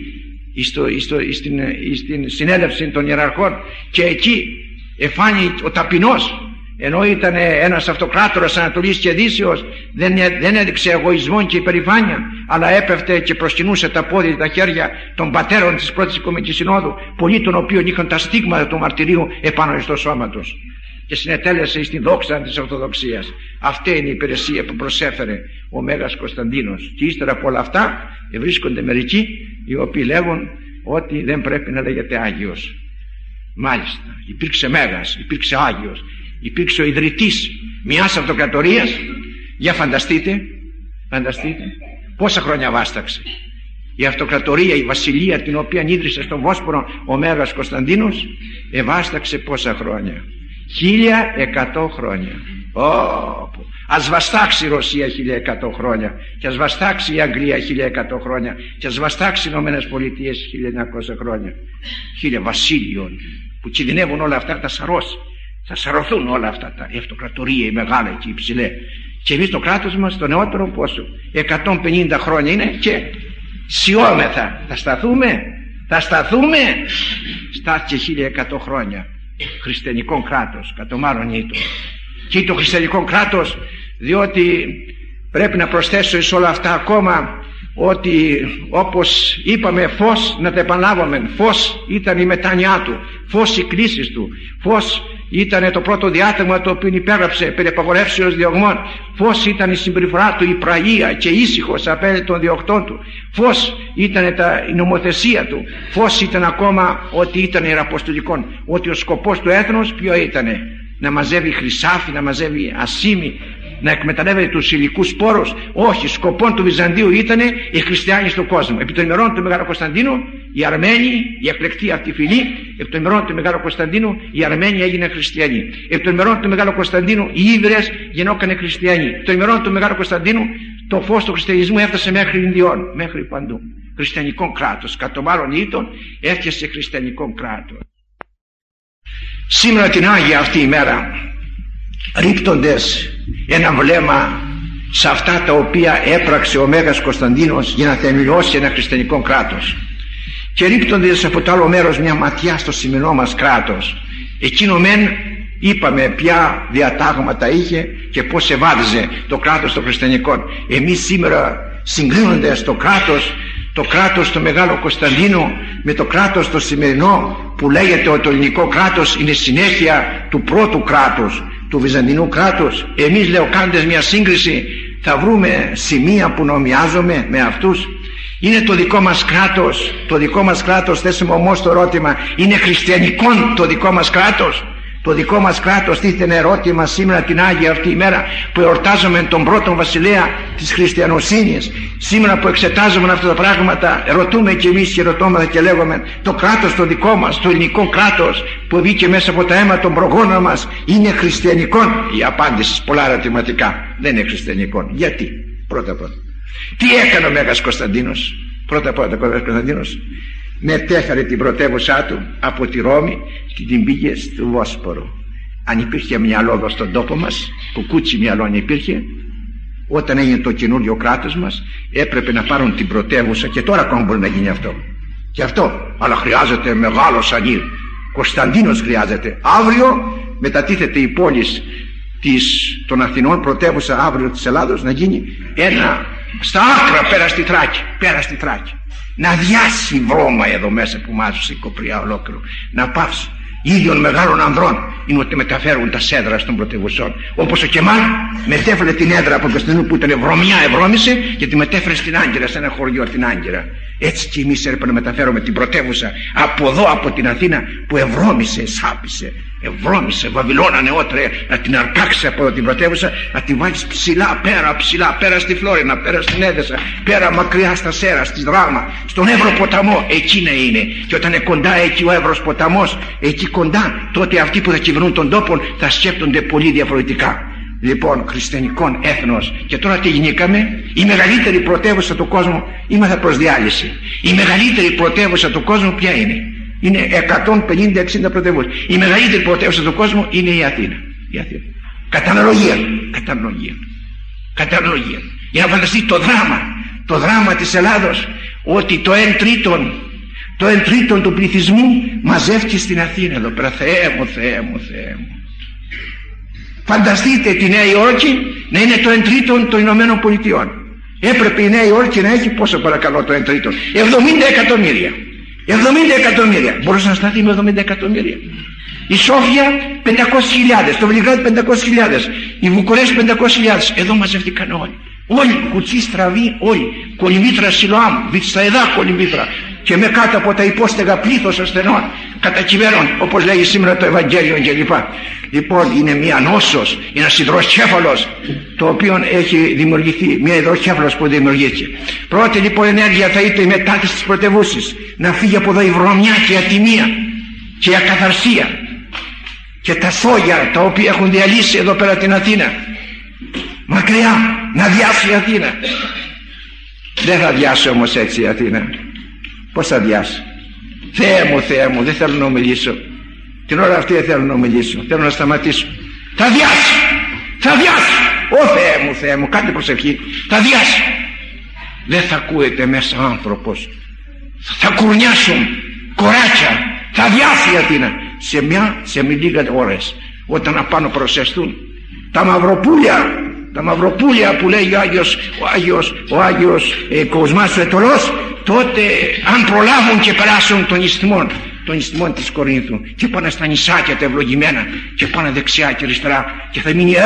A: στην συνέλευση των ιεραρχών, και εκεί εφάνει ο ταπεινός, ενώ ήταν ένας αυτοκράτορας Ανατολής και Δύσεως, δεν έδειξε εγωισμό και υπερηφάνεια, αλλά έπεφτε και προσκυνούσε τα πόδια και τα χέρια των πατέρων της πρώτης Οικουμενικής Συνόδου, πολλοί των οποίων είχαν τα στίγματα του μαρτυρίου επάνω στο σώμα τους, και συνετέλεσε στην δόξα της Ορθοδοξίας. Αυτή είναι η υπηρεσία που προσέφερε ο Μέγας Κωνσταντίνος. Και ύστερα από όλα αυτά βρίσκονται μερικοί οι οποίοι λέγουν ότι δεν πρέπει να λέγεται Άγιος. Μάλιστα, υπήρξε Μέγας, υπήρξε Άγιος, υπήρξε ο ιδρυτής μιας αυτοκρατορίας. Για φανταστείτε πόσα χρόνια βάσταξε η αυτοκρατορία, η βασιλεία την οποία ίδρυσε στον Βόσπορο ο Μέγας Κωνσταντίνος. Βάσταξε πόσα χρόνια? 1100 χρόνια. Ας βαστάξει η Ρωσία 1100 χρόνια, και ας βαστάξει η Αγγλία 1100 χρόνια, και ας βαστάξει οι Ηνωμένες Πολιτείες 1900 χρόνια. 1000 βασίλειων που κινδυνεύουν όλα αυτά, θα σαρωθούν όλα αυτά τα αυτοκρατορία, η μεγάλα και η υψηλέ. Και εμείς το κράτος μας, το νεότερο πόσο? 150 χρόνια είναι και σιώμεθα. Θα σταθούμε. Στάθηκε 1100 χρόνια χριστιανικό κράτος κατ' ο Μάρον Ήτο. Και το χριστιανικό κράτος, διότι πρέπει να προσθέσω εις όλα αυτά ακόμα ότι, όπως είπαμε, φως, να τα επαναλάβουμε, φως ήταν η μετάνοιά του, φως οι κλήσεις του, φως ήταν το πρώτο διάταγμα το οποίο υπέγραψε περί απαγορεύσεως διωγμών, φως ήταν η συμπεριφορά του, η πραγία και ήσυχος απέναντι των διωκτών του, φως ήταν η νομοθεσία του, φως ήταν ακόμα ότι ήταν ιεραποστολικών, ότι ο σκοπός του έθνους ποιο ήτανε? Να μαζεύει χρυσάφι, να μαζεύει ασήμι, να εκμεταλλεύεται τους υλικούς πόρους. Όχι, σκοπόν του Βυζαντίου ήταν οι χριστιανοί στον κόσμο. Επί των ημερών του Μεγάλου Κωνσταντίνου οι Αρμένοι, η εκλεκτή αυτή φυλή, επί των ημερών του Μεγάλου Κωνσταντίνου οι Αρμένοι έγιναν χριστιανοί. Επί των ημερών του Μεγάλου Κωνσταντίνου οι Ήβρες γεννόκανε χριστιανοί. Επί των ημερών του Μεγάλου Κωνσταντίνου το φως του χριστιανισμού έφτασε μέχρι Ινδιών, μέχρι παντού. Χριστιανικό κράτος, κατ' το Μάρον Ήτον έφτιασε χριστιανικό κράτος. Σήμερα την Άγια αυτή ημέρα, ρίπτοντες ένα βλέμμα σε αυτά τα οποία έπραξε ο Μέγας Κωνσταντίνος για να θεμελιώσει ένα χριστιανικό κράτος, και ρίπτοντες από το άλλο μέρος μια ματιά στο σημερινό μας κράτος, εκείνο μεν είπαμε ποια διατάγματα είχε και πως ευάδιζε το κράτος των χριστιανικών. Εμείς σήμερα, συγκρίνοντας το κράτος του Μεγάλου Κωνσταντίνου με το κράτος το σημερινό, που λέγεται ότι το ελληνικό κράτος είναι συνέχεια του πρώτου κράτους, του Βυζαντινού κράτους, εμείς, λέω, κάνοντας μια σύγκριση, θα βρούμε σημεία που νομιάζουμε με αυτούς. Είναι το δικό μας κράτος, θέσουμε όμως το ερώτημα, είναι χριστιανικό το δικό μας κράτος? Το δικό μας κράτος τίθεται ερώτημα σήμερα την Άγια αυτή ημέρα που εορτάζουμε τον πρώτον βασιλέα της χριστιανοσύνης. Σήμερα που εξετάζουμε αυτά τα πράγματα, ρωτούμε και εμείς και ρωτώμεθα και λέγουμε, το κράτος το δικό μας, το ελληνικό κράτος που βγήκε μέσα από τα αίματα των προγόνων μας, είναι χριστιανικό? Η απάντηση πολλά ερωτηματικά, δεν είναι χριστιανικό. Γιατί? Πρώτα. Τι έκανε ο Μέγας Κωνσταντίνος? Πρώτα ο Μέγας Κωνσταντίνος μετέφερε την πρωτεύουσά του από τη Ρώμη και την πήγε στο Βόσπορο. Αν υπήρχε μυαλό εδώ στον τόπο μας, κουκούτσι μυαλό αν υπήρχε, όταν έγινε το καινούριο κράτος μας, έπρεπε να πάρουν την πρωτεύουσα, και τώρα ακόμα μπορεί να γίνει αυτό. Και αυτό, αλλά χρειάζεται μεγάλο σανίρ. Κωνσταντίνος χρειάζεται. Αύριο μετατίθεται η πόλη των Αθηνών, πρωτεύουσα αύριο της Ελλάδος, να γίνει ένα στα άκρα πέρα στη Θράκη. Να διάσει βρώμα εδώ μέσα που μάζωσε η Κοπριά ολόκληρο, να πάυσει, ίδιων μεγάλων ανδρών είναι ότι μεταφέρουν τα σέδρα των πρωτεύουσών. Όπως ο Κεμάλ μετέφερε την έδρα από το στιγμή που ήταν βρωμιά, ευρώμησε και τη μετέφερε στην Άγκυρα, σε ένα χωριό την Άγκυρα. Έτσι και εμείς έπρεπε να μεταφέρουμε την πρωτεύουσα από εδώ, από την Αθήνα που ευρώμησε, σάπισε, ευρώμησε, Βαβυλώνα νεότερα, να την αρπάξει από εδώ την πρωτεύουσα, να την βάλεις ψηλά, πέρα στη Φλόρινα, πέρα στην Έδεσα, πέρα μακριά στα Σέρα, στη Δράμα, στον Εύρο ποταμό, εκεί να είναι. Και όταν είναι κοντά εκεί ο Εύρος ποταμός, εκεί κοντά, τότε αυτοί που θα κυβερνούν τον τόπο θα σκέπτονται πολύ διαφορετικά. Λοιπόν, χριστιανικών έθνος. Και τώρα τι γινήκαμε? Η μεγαλύτερη πρωτεύουσα του κόσμου είμαστε προς διάλυση. Η μεγαλύτερη πρωτεύουσα του κόσμου ποια είναι? Είναι 150-60 πρωτεύουσες. Η μεγαλύτερη πρωτεύουσα του κόσμου είναι η Αθήνα. Καταναλογία. Για να φανταστεί το δράμα της Ελλάδος, ότι το 1/3 του πληθυσμού μαζεύτηκε στην Αθήνα εδώ πέρα. Θεέ μου. Φανταστείτε τη Νέα Υόρκη να είναι το 1/3 των Ηνωμένων Πολιτειών. Έπρεπε η Νέα Υόρκη να έχει πόσο παρακαλώ το 1/3? 70 εκατομμύρια. 70 εκατομμύρια. Μπορούσε να σταθεί με 70 εκατομμύρια. Η Σόφια 500.000, το Βελιγράδι 500.000, η Βουκουρέστη 500.000. Εδώ μαζευτήκαν όλοι. Όλοι, κουτσί στραβή, όλοι. Κολυμβήτρα Σιλοάμ, Βιτσταεδά Κολυμβήτρα. Και με κάτω από τα υπόστεγα πλήθος ασθενών, κατακυβέρων, όπως λέγει σήμερα το Ευαγγέλιο κλπ. Λοιπόν, είναι μια νόσος, ένας υδροκέφαλος, το οποίο έχει δημιουργηθεί, μια υδροκέφαλος που δημιουργήθηκε. Πρώτη λοιπόν ενέργεια θα ήταν η μετάθεση της πρωτεύουσης, να φύγει από εδώ η βρωμιά και η ατιμία και η ακαθαρσία και τα σόγια τα οποία έχουν διαλύσει εδώ πέρα την Αθήνα. Μακριά, να διάσει η Αθήνα. Δεν θα διάσει όμως έτσι η Αθήνα. Πώς θα διάσει? Θεέ μου, δεν θέλω να ομιλήσω. Την ώρα αυτή δεν θέλω να ομιλήσω. Θέλω να σταματήσω. Θα διάσει. Ω Θεέ μου, κάντε προσευχή. Θα διάσει. Δεν θα ακούεται μέσα άνθρωπος. Θα κουρνιάσουν κοράκια. Θα διάσει η Αθήνα. Σε λίγες ώρες, όταν απάνω προσεστούν τα μαυροπούλια που λέει ο Άγιος Κοσμάς ο Ετωλός, τότε αν προλάβουν και περάσουν των ισθμών της Κορίνθου και πάνε στα νησάκια τα ευλογημένα και πάνε δεξιά και αριστερά και θα μείνει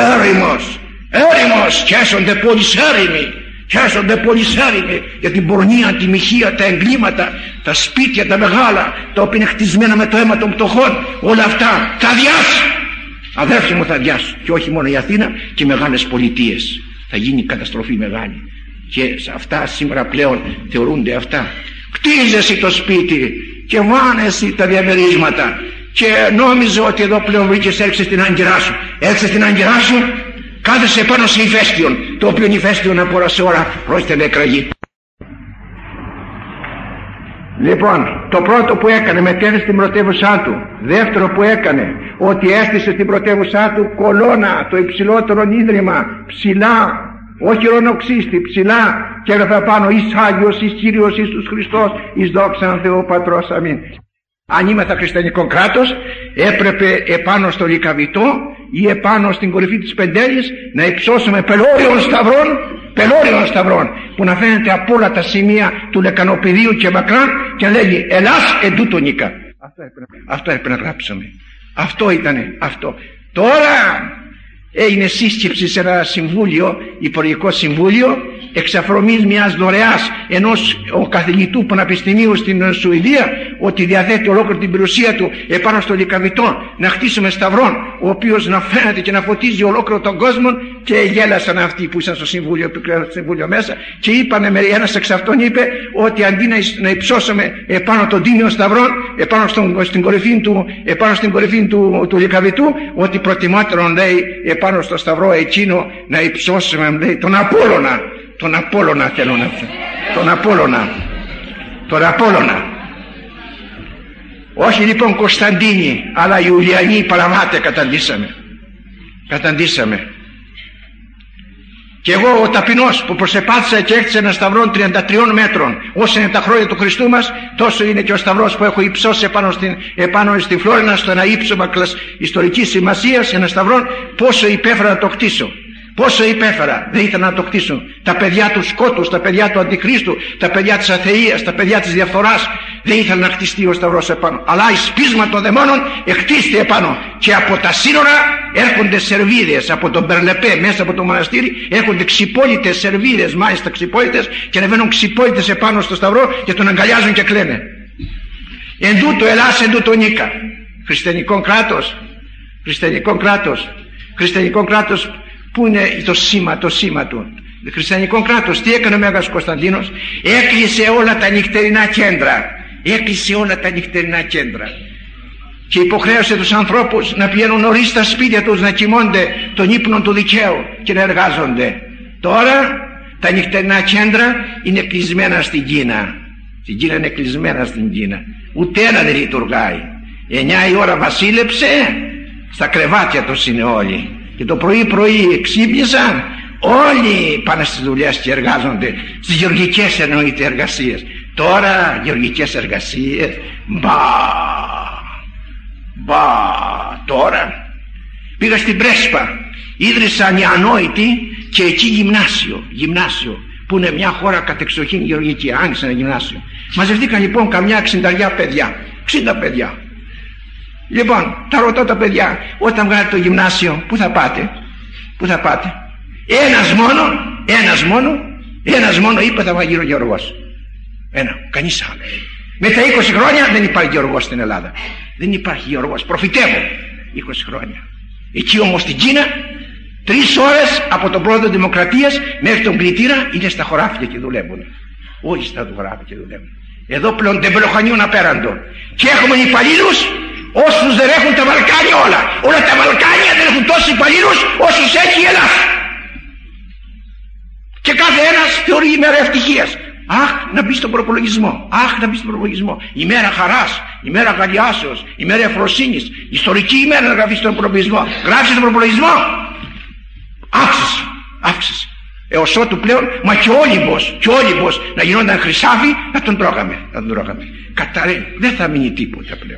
A: έρημος και έσονται πόλεις έρημοι για την πορνεία, τη μοιχεία, τα εγκλήματα, τα σπίτια τα μεγάλα τα οποία είναι χτισμένα με το αίμα των πτωχών, όλα αυτά θα διάσει. Αδέρφια μου, θα διάσει. Και όχι μόνο η Αθήνα, και οι μεγάλες πολιτείες. Θα γίνει καταστροφή μεγάλη. Και σε αυτά σήμερα πλέον θεωρούνται αυτά. Κτίζεσαι το σπίτι και βάνεσαι τα διαμερίσματα και νόμιζε ότι εδώ πλέον βρήκες, έρξες την άγκυρά σου. Έρξες την άγκυρά σου, κάθεσαι πάνω σε ηφαίστειον, το οποίο ηφαίστειον από ώρα σε ώρα πρόκειται να εκραγεί. Λοιπόν, το πρώτο που έκανε, μετέφερε στην πρωτεύουσά του. Δεύτερο που έκανε, ότι έστησε στην πρωτεύουσά του κολόνα, το υψηλότερο ίδρυμα, ψηλά, όχι ρονοξύστη, ψηλά, και έγραφε πάνω εις Άγιος, εις Κύριος Ιησούς Χριστός, εις δόξαν Θεό Πατρός, αμήν. Αν είμεθα χριστιανικό κράτος, έπρεπε επάνω στο Λυκαβητό ή επάνω στην κορυφή της Πεντέλης να υψώσουμε πελώριων σταυρών, που να φαίνεται από όλα τα σημεία του λεκανοπεδίου και μακράν και λέγει Ελλάς εντούτονικα. Αυτό έπρεπε να γράψουμε. Αυτό ήτανε αυτό. Τώρα έγινε σύσκεψη σε ένα συμβούλιο, υπουργικό συμβούλιο, εξαφρομής μιας δωρεάς ενός καθηγητού πανεπιστημίου στην Σουηδία, ότι διαθέτει ολόκληρη την περιουσία του επάνω στο Λυκαβητό να χτίσουμε σταυρόν, ο οποίος να φαίνεται και να φωτίζει ολόκληρο τον κόσμο. Και γέλασαν αυτοί που ήσαν στο συμβούλιο μέσα και είπανε, ένας εξ αυτών είπε ότι αντί να υψώσουμε επάνω τον τίμιο σταυρό, επάνω στην κορυφή του Λυκαβητού, ότι προτιμότερον, λέει, επάνω στο σταυρό εκείνο να υψώσουμε, λέει, τον Απόλλωνα θέλω να πω. Τον Απόλλωνα. Όχι λοιπόν Κωνσταντίνοι, αλλά Ιουλιανοί παραβάτε καταντήσαμε. Και εγώ ο ταπεινός που προσεπάθησα και έκτισα ένα σταυρό 33 μέτρων, όσο είναι τα χρόνια του Χριστού μας, τόσο είναι και ο σταυρός που έχω υψώσει επάνω στη Φλόρινα, στο ένα ύψωμα ιστορικής σημασίας, ένα σταυρό, πόσο υπέφερα να το χτίσω. Πόσο υπέφερα, δεν ήθελαν να το κτίσουν. Τα παιδιά του σκότους, τα παιδιά του Αντιχρίστου, τα παιδιά της αθείας, τα παιδιά της διαφθοράς, δεν ήθελαν να κτιστεί ο σταυρός επάνω. Αλλά η σπίσμα των δαιμόνων εκτίστη επάνω. Και από τα σύνορα έρχονται σερβίδες, από τον Περλεπέ μέσα από το μοναστήρι έρχονται ξυπόλυτες σερβίδες, μάλιστα ξυπόλυτες, και ανεβαίνουν ξυπόλυτες επάνω στο σταυρό και τον αγκαλιάζουν και κλαίνε. Εν τούτο Ελλάς, εν τούτο νίκα. Χριστιανικό κράτος, χριστιανικό κράτος, χριστιανικό κράτος. Πού είναι το σήμα του? Χριστιανικό κράτος. Τι έκανε ο Μέγας Κωνσταντίνος? Έκλεισε όλα τα νυχτερινά κέντρα. Έκλεισε όλα τα νυχτερινά κέντρα. Και υποχρέωσε τους ανθρώπους να πηγαίνουν νωρίς στα σπίτια τους, να κοιμώνται τον ύπνο του δικαίου και να εργάζονται. Τώρα τα νυχτερινά κέντρα είναι κλεισμένα στην Κίνα. Στην Κίνα είναι κλεισμένα στην Κίνα. Ούτε ένα δεν λειτουργάει. 9 η ώρα βασίλεψε, στα κρεβάτια τους είναι όλοι. Και το πρωί ξύπνησαν, όλοι πάνε στις δουλειές και εργάζονται. Στις γεωργικές εννοείται εργασίες. Τώρα γεωργικές εργασίες, τώρα. Πήγα στην Πρέσπα, ίδρυσαν οι ανόητοι και εκεί γυμνάσιο, που είναι μια χώρα κατεξοχήν γεωργική. Άνοιξαν ένα γυμνάσιο. Μαζευτήκαν λοιπόν καμιά 60 παιδιά, 60 παιδιά. Λοιπόν, τα ρωτώ τα παιδιά, όταν βγάλετε το γυμνάσιο, πού θα πάτε? Ένας μόνο είπε θα βγει ο γεωργός. Κανείς άλλο. Μετά 20 χρόνια δεν υπάρχει γεωργός στην Ελλάδα. Δεν υπάρχει γεωργός. Προφητεύω 20 χρόνια. Εκεί όμως στην Κίνα 3 ώρες από τον πρόεδρο Δημοκρατίας μέχρι τον κλητήρα είναι στα χωράφια και δουλεύουν. Όχι στα χωράφια και δουλεύουν. Εδώ πλέον δεν πλοχανιούν απέραντο. Και έχουμε υπαλλήλους όσους δεν έχουν τα Βαλκάνια όλα. Όλα τα Βαλκάνια δεν έχουν τόσους υπαλλήλους όσους έχει η Ελλάδα. Και κάθε ένας θεωρεί ημέρα ευτυχίας. Αχ, να μπει στον προπολογισμό. Ημέρα χαράς, ημέρα αγαλιάσεως, ημέρα ευφροσύνης, ιστορική ημέρα να γραφεί στον προπολογισμό. Γράφει στον προπολογισμό. Αύξηση. Έως ότου πλέον, μα και ο Όλυμπος να γινόταν χρυσάφι, να τον τρώγαμε. Δεν θα μείνει τίποτα πλέον.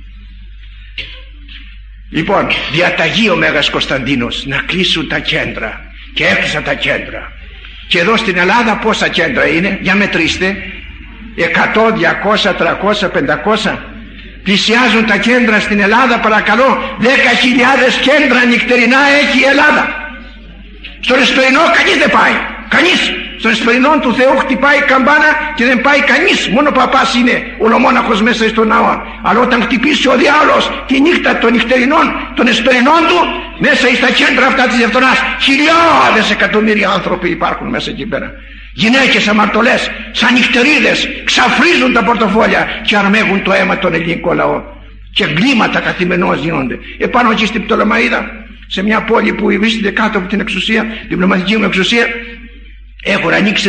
A: Λοιπόν, διαταγεί ο Μέγας Κωνσταντίνος να κλείσουν τα κέντρα. Και έκλεισαν τα κέντρα. Και εδώ στην Ελλάδα πόσα κέντρα είναι? Για μετρήστε. 100, 200, 300, 500. Πλησιάζουν τα κέντρα στην Ελλάδα, παρακαλώ. 10.000 κέντρα νυχτερινά έχει η Ελλάδα. Στον Εσπερινό κανείς δεν πάει. Κανείς. Στον Εσπερινό του Θεού χτυπάει καμπάνα και δεν πάει κανείς. Μόνο ο παπάς είναι ολομόναχος μέσα στον ναό. Αλλά όταν χτυπήσει ο διάολος τη νύχτα των νυχτερινών, των Εσπερινών του, μέσα στα κέντρα αυτά της διαφθοράς, χιλιάδες εκατομμύρια άνθρωποι υπάρχουν μέσα εκεί πέρα. Γυναίκες αμαρτωλές, σαν νυχτερίδες, ξαφρίζουν τα πορτοφόλια και αρμέγουν το αίμα των ελληνικών λαών. Και εγκλήματα καθημερινώς γίνονται. Επάνω εκεί στην Πτολεμαΐδα, σε μια πόλη που βρίσκεται κάτω από την εξουσία, την πνευματική μου εξουσία, έχουν ανοίξει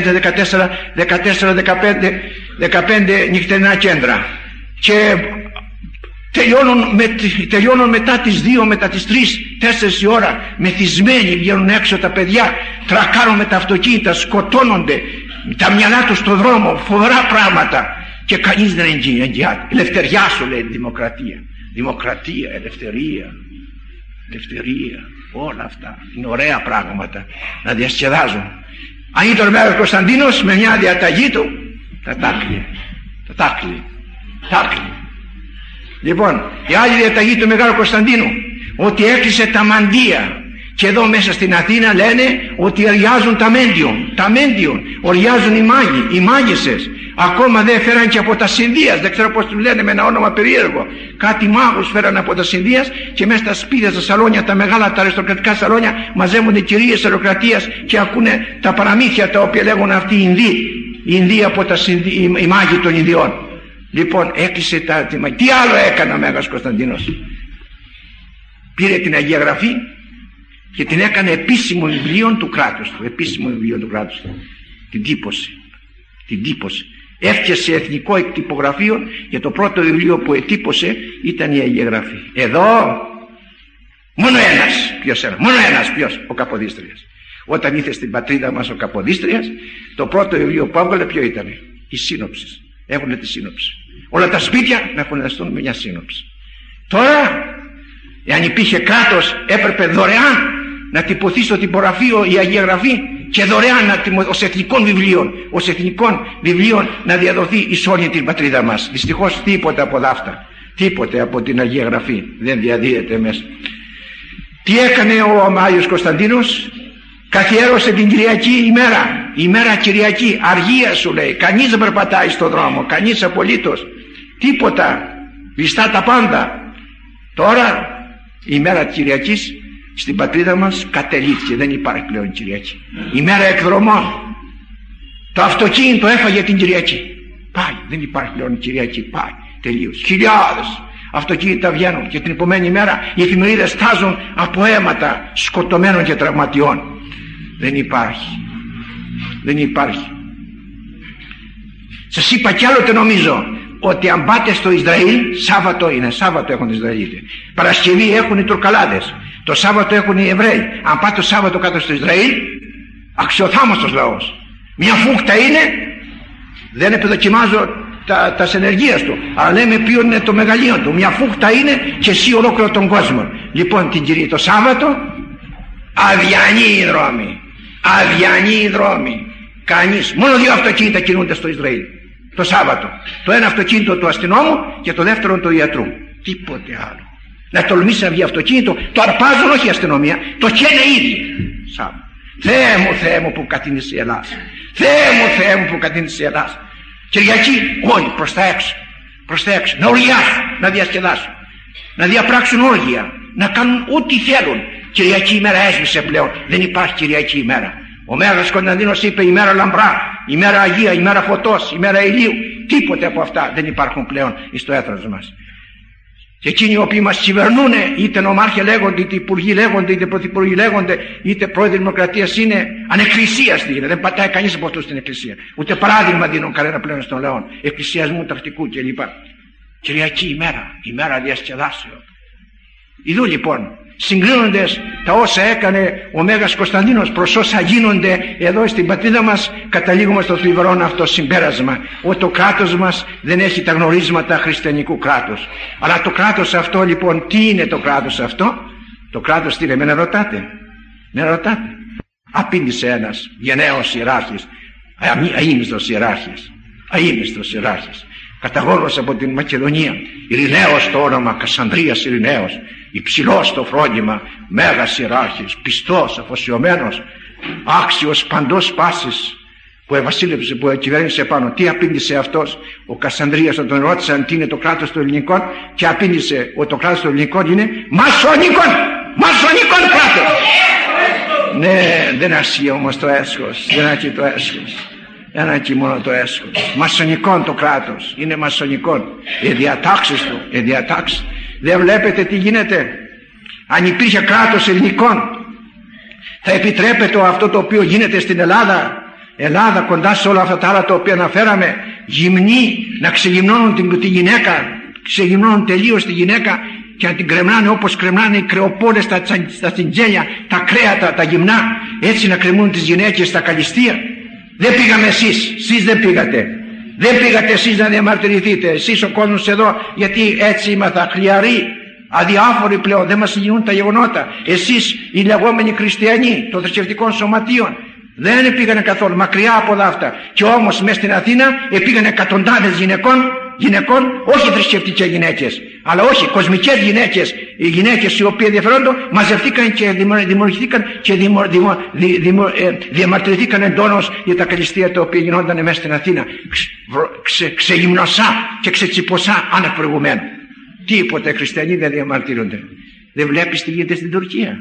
A: 15 νυχτερινά κέντρα. Και τελειώνουν μετά τις 2, μετά τις 3, 4 η ώρα, μεθυσμένοι βγαίνουν έξω τα παιδιά, τρακάρουν με τα αυτοκίνητα, σκοτώνονται, τα μυαλά τους στο δρόμο, φοβερά πράγματα, και κανείς δεν εγγυάται. Ελευθεριά σου λέει δημοκρατία, ελευθερία, όλα αυτά είναι ωραία πράγματα να διασκεδάζουν. Αν ήταν ο Μέγας Κωνσταντίνος με μια διαταγή του τα τάκλει. Λοιπόν, η άλλη διαταγή του Μεγάλου Κωνσταντίνου, ότι έκλεισε τα μαντεία. Και εδώ μέσα στην Αθήνα λένε ότι οριάζουν τα μέντιον, οριάζουν οι μάγισσες. Ακόμα δεν φέραν και από τα Συνδίας, δεν ξέρω πώς τους λένε με ένα όνομα περίεργο. Κάτι μάγους φέραν από τα Συνδίας και μέσα στα σπίτια, στα σαλόνια, τα μεγάλα, τα αριστοκρατικά σαλόνια, μαζεύονται κυρίες αριστοκρατίας και ακούνε τα παραμύθια τα οποία λέγουν αυτοί οι Ινδοί από οι μάγοι των Ινδιών. Λοιπόν, έκλεισε τι άλλο έκανε ο Μέγας Κωνσταντίνος? Πήρε την Αγία Γραφή και την έκανε επίσημο βιβλίο του κράτους του. Την τύπωσε. Έφτιασε εθνικό εκτυπογραφείο και το πρώτο βιβλίο που ετύπωσε ήταν η Αγία Γραφή. Εδώ μόνο ένας, ο Καποδίστριας. Όταν ήρθε στην πατρίδα μας ο Καποδίστριας, το πρώτο βιβλίο που έβγαλε ποιο ήταν? Η σύνοψη. Έχουν τη σύνοψη. Όλα τα σπίτια να φωναστούν με μια σύνοψη. Τώρα, εάν υπήρχε κράτος, έπρεπε δωρεάν να τυπωθεί στο τυπογραφείο η Αγία Γραφή και δωρεάν ως εθνικών βιβλίων να διαδοθεί εις όλη την πατρίδα μας. Δυστυχώς τίποτα από αυτά, τίποτε από την Αγία Γραφή δεν διαδίδεται μέσα. Τι έκανε ο Άγιος Κωνσταντίνος? Καθιέρωσε την Κυριακή ημέρα Κυριακή, αργία σου λέει, κανείς δεν περπατάει στον δρόμο, κανείς απολύτως, τίποτα, βιστά τα πάντα. Τώρα η ημέρα της Κυριακής στην πατρίδα μας κατελήφθηκε, δεν υπάρχει πλέον Κυριακή. Ημέρα εκδρομών, το αυτοκίνητο έφαγε την Κυριακή, πάει, δεν υπάρχει πλέον Κυριακή, πάει, τελείως. Χιλιάδες αυτοκίνητα βγαίνουν και την επόμενη μέρα οι εφημερίδες στάζουν από αίματα σκοτωμένων και τραυματιών. Δεν υπάρχει. Σας είπα κι άλλοτε νομίζω ότι αν πάτε στο Ισραήλ, Σάββατο έχουν οι Ισραηλίτες, Παρασκευή έχουν οι Τουρκαλάδες, το Σάββατο έχουν οι Εβραίοι. Αν πάτε το Σάββατο κάτω στο Ισραήλ, αξιοθάμαστος λαός. Μια φούχτα είναι, δεν επιδοκιμάζω τα ενεργείας του, αλλά λέμε ποιο είναι το μεγαλείο του. Μια φούχτα είναι και εσύ ολόκληρο τον κόσμο. Λοιπόν το Σάββατο αδιανοί οι δρόμοι, κανείς, μόνο 2 αυτοκίνητα κινούνται στο Ισραήλ το Σάββατο, το ένα αυτοκίνητο του αστυνόμου και το δεύτερο του ιατρού, τίποτε άλλο. Να τολμήσει να βγει αυτοκίνητο, το αρπάζουν όχι η αστυνομία, το καίνε ήδη. Θεέ μου που κατήνεις η Ελλάδα, Θεέ μου που κατήνεις η Ελλάδα. Κυριακή όλοι προς τα έξω, να οργιάσουν, να διασκεδάσουν, να διαπράξουν όργια, να κάνουν ό,τι θέλουν. Κυριακή ημέρα έσβησε πλέον, δεν υπάρχει Κυριακή ημέρα. Ο Μέγας Κωνσταντίνος είπε ημέρα λαμπρά, ημέρα Αγία, ημέρα φωτός, ημέρα ηλίου. Τίποτε από αυτά δεν υπάρχουν πλέον στο έθνος μας. Και εκείνοι οι οποίοι μας κυβερνούν, είτε νομάρχοι λέγονται, είτε υπουργοί λέγονται, είτε πρωθυπουργοί λέγονται, είτε πρόεδροι δημοκρατίας είναι, ανεκκλησίαστοι είναι. Δεν πατάει κανείς από αυτούς στην εκκλησία. Ούτε παράδειγμα δίνουν κανένα πλέον στον λαό. Εκκλησιασμού τακτικού κλπ. Κυριακή ημέρα διασκεδάσεων. Ιδού λοιπόν, συγκρίνοντας τα όσα έκανε ο Μέγας Κωνσταντίνος προς όσα γίνονται εδώ στην πατρίδα μας, καταλήγουμε στο θλιβερό αυτό συμπέρασμα, ότι το κράτος μας δεν έχει τα γνωρίσματα χριστιανικού κράτους. Αλλά το κράτος αυτό λοιπόν, τι είναι το κράτος αυτό? Το κράτος τι λέμε, με ρωτάτε? Απήντησε ένας γενναίος ιεράρχης, αείμνηστος ιεράρχης, καταγόρος από την Μακεδονία, Ειρηναίος το όνομα, Κασανδρίας Ειρηναίος, υψηλός το φρόνημα, μέγας ιεράρχης, πιστός, αφοσιωμένος, άξιος παντός πάσης, που ευασίλεψε, που κυβέρνησε πάνω. Τι απήντησε αυτός? Ο Κασανδρίας όταν τον ρώτησαν τι είναι το κράτος των ελληνικών, και απήντησε ότι το κράτος των ελληνικών είναι μασονικών κράτος. Ναι, δεν ασχεί όμως το έσχος, δεν έχει το έσχος. Ένα και μόνο το έσχος. Μασονικών το κράτος, είναι μασονικών. Οι διατάξεις του, δεν βλέπετε τι γίνεται? Αν υπήρχε κράτος ελληνικών, θα επιτρέπεται αυτό το οποίο γίνεται στην Ελλάδα κοντά σε όλα αυτά τα άλλα τα οποία αναφέραμε, γυμνοί να ξεγυμνώνουν τη γυναίκα, ξεγυμνώνουν τελείως τη γυναίκα και να την κρεμνάνε όπως κρεμνάνε οι κρεοπόλες στα τσιντζέλια, τα κρέατα, τα γυμνά, έτσι να κρεμνούν τις γυναίκες στα καλυστία. Δεν πήγαμε εσείς δεν πήγατε εσείς να διαμαρτυρηθείτε, εσείς ο κόσμος εδώ, γιατί έτσι ήμαθα χλιαροί, αδιάφοροι πλέον, δεν μας συγκινούν τα γεγονότα. Εσείς οι λεγόμενοι χριστιανοί των θρησκευτικών σωματείων δεν πήγανε καθόλου, μακριά από όλα αυτά. Και όμως μέσα στην Αθήνα πήγανε εκατοντάδες γυναικών, όχι θρησκευτικές γυναίκες, αλλά όχι κοσμικές γυναίκες, οι γυναίκες οι οποίες ενδιαφέροντο μαζευτήκαν και δημιουργηθήκαν και διαμαρτυρηθήκαν εντόνως για τα καλυστία τα οποία γινόταν μέσα στην Αθήνα, ξεγυμνωσά και ξετσιπωσά αναπροηγουμένου. Τίποτε χριστιανοί δεν διαμαρτύρονται. Δεν βλέπεις τι γίνεται στην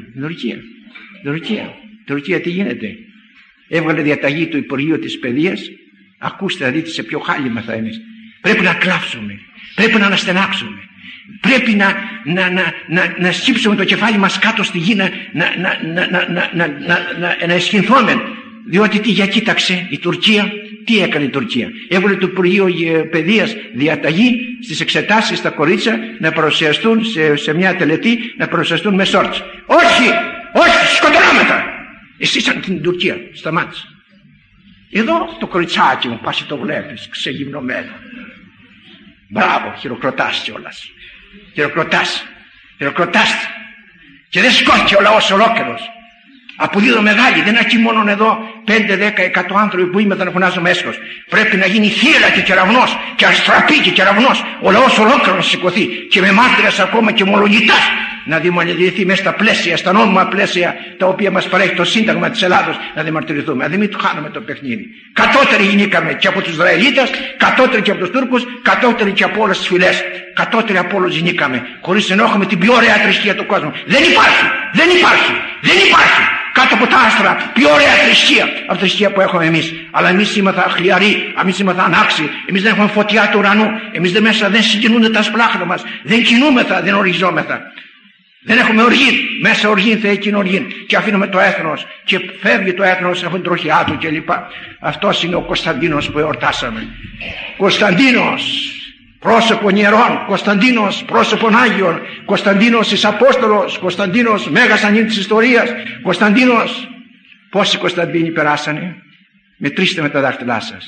A: Τουρκία τι γίνεται? Έβγαλε διαταγή του Υπουργείου της Παιδείας, ακούστε να δείτε σε ποιο χάλιμα θα είναι. Πρέπει να κλάψουμε, πρέπει να αναστενάξουμε, πρέπει να σκύψουμε το κεφάλι μας κάτω στη γη, να αισχυνθούμε. Διότι για κοίταξε η Τουρκία, τι έκανε η Τουρκία? Έβγαλε το Υπουργείο Παιδείας διαταγή στις εξετάσεις στα κορίτσια να παρουσιαστούν σε μια τελετή, να παρουσιαστούν με σόρτς. Όχι, σκοτεινόμετρα. Εσύ σαν την Τουρκία, σταμάτησε. Εδώ το κοριτσάκι μου, πας το βλέπεις, ξεγυμνωμένο. Μπράβο, χειροκροτάς κιόλας. Χειροκροτάς. Και δεν σηκώθηκε ο λαός ολόκληρος. Αποδίδω μεγάλη, δεν είναι εκεί μόνο εδώ 5, 10, 100 άνθρωποι που είμαι, θα φωνάζουμε έσχος. Πρέπει να γίνει θύελα και κεραυνός και αστραπή και κεραυνός, ο λαός ολόκληρος να σηκωθεί και με μάρτυρες ακόμα και μολογητάς να δημιουργηθεί μέσα στα πλαίσια, στα νόμιμα πλαίσια τα οποία μας παρέχει το Σύνταγμα της Ελλάδος, να διαμαρτυρηθούμε. Να μην του χάνουμε το παιχνίδι. Κατώτεροι γινήκαμε και από τους Ισραηλίτες, κατώτεροι και από τους Τούρκους, κατώτεροι και από όλες τις φυλές. Κατώτεροι από όλους γινήκαμε. Χωρίς να έχουμε την πιο ωραία θρησκεία του κόσμου. Δεν υπάρχει! Δεν υπάρχει! Δεν υπάρχει! Κάτω από τα άστρα, πιο ωραία θρησκεία από τη θρησκεία που έχουμε εμείς. Αλλά εμείς είμαστε χλιαροί, εμείς είμαστε ανάξιοι, εμείς δεν έχουμε φωτιά του ουρανού, εμείς μέσα δεν συγκινούνται τα σπλάχνα μας, δεν κινούμεθα, δεν οριζόμεθα. Δεν έχουμε οργή, μέσα οργή θα έχει οργή και αφήνουμε το έθνος και φεύγει το έθνος από την τροχιά του κλπ. Αυτός είναι ο Κωνσταντίνος που εορτάσαμε. Κωνσταντίνος, πρόσωπο ιερών, Κωνσταντίνος, πρόσωπο Άγιον, Κωνσταντίνος εις Απόστολος, Κωνσταντίνος μέγας ανήν της ιστορίας, Κωνσταντίνος. Πόσοι Κωνσταντίνοι περάσανε? Μετρήστε με τα δάχτυλά σας.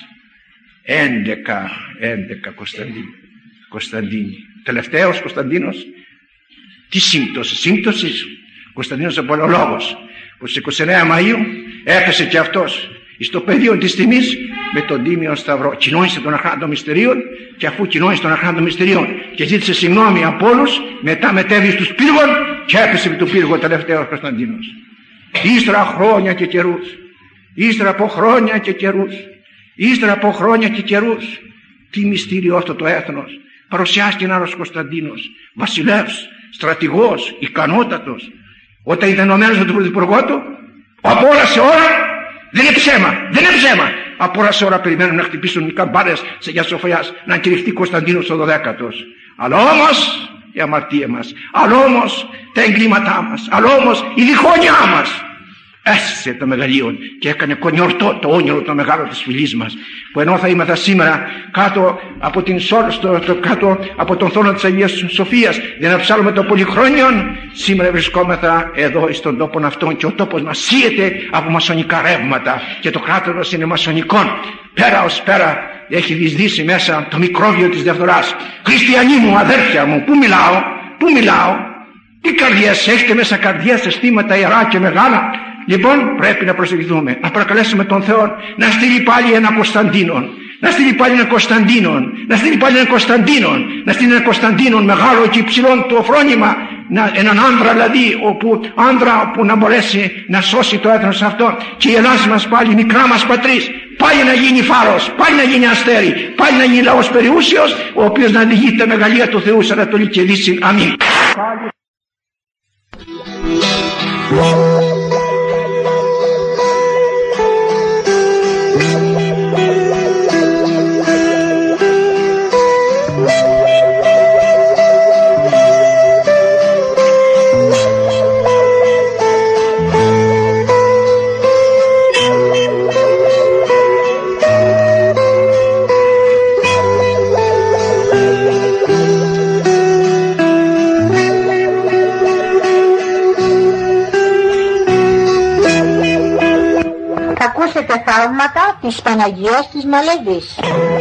A: 11 Κωνσταντίνοι. Τελευταίος Κωνσταντίνος. Τι σύμπτωση, Κωνσταντίνος Απολολόγος, που στις 29 Μαΐου έπεσε και αυτός στο πεδίο της τιμής με τον Τίμιο Σταυρό. Κοινώνησε τον Αρχάνα των Μυστηρίων και αφού κοινώνησε τον Αρχάνα των Μυστηρίων και ζήτησε συγγνώμη από όλους, μετά μετέβη στους πύργων και έπεσε με τον πύργο τελευταίος Κωνσταντίνος. Ύστερα χρόνια και καιρούς, ύστερα από χρόνια και καιρούς, ύστερα από χρόνια και καιρούς, τι μυστήριο αυτό το έθνος. Παρουσιάστηκε ένα άλλος Κωνσταντίνος, βασιλεύς, στρατηγός, ικανότατος. Όταν ήταν ενωμένος με τον πρωθυπουργό του, από ώρα σε ώρα, δεν είναι ψέμα. Από ώρα σε ώρα περιμένουν να χτυπήσουν οι καμπάνες σε Αγία Σοφιάς, να κηρυχτεί Κωνσταντίνος ο 12ος. Αλλά όμως η αμαρτία μας, αλλά όμως τα εγκλήματά μας, αλλά όμως η διχόνια μας έσυσε το μεγαλείο και έκανε κονιορτό το όνειρο το μεγάλο της φυλής μας, που ενώ θα είμαστε σήμερα κάτω από τον θρόνο της Αγίας Σοφίας για να ψάλουμε το πολυχρόνιον, σήμερα βρισκόμεθα εδώ στον τόπο αυτόν και ο τόπος μας σύεται από μασονικά ρεύματα και το κράτος μας είναι μασονικών. Πέρα ως πέρα έχει δυσδύσει μέσα το μικρόβιο της διαφθοράς. Χριστιανοί μου, αδέρφια μου, πού μιλάω, τι καρδιές έχετε μέσα, καρδιές, αισθήματα ιερά και μεγάλα. Λοιπόν, πρέπει να προσευχηθούμε, να παρακαλέσουμε τον Θεό να στείλει πάλι ένα Κωνσταντίνον, να στείλει πάλι ένα Κωνσταντίνον μεγάλο και υψηλό το φρόνημα, έναν άντρα δηλαδή, άντρα που να μπορέσει να σώσει το έθνος αυτό και η Ελλάδα μας πάλι, η μικρά μας πατρίς, πάλι να γίνει φάρος, πάλι να γίνει αστέρι, πάλι να γίνει λαός περιούσιος, ο οποίος να διηγεί τα μεγαλεία του Θεού σε Ανατολή και Δύση. Αμήν.
B: Ακούσετε θαύματα της Παναγίας της Μαλεβής.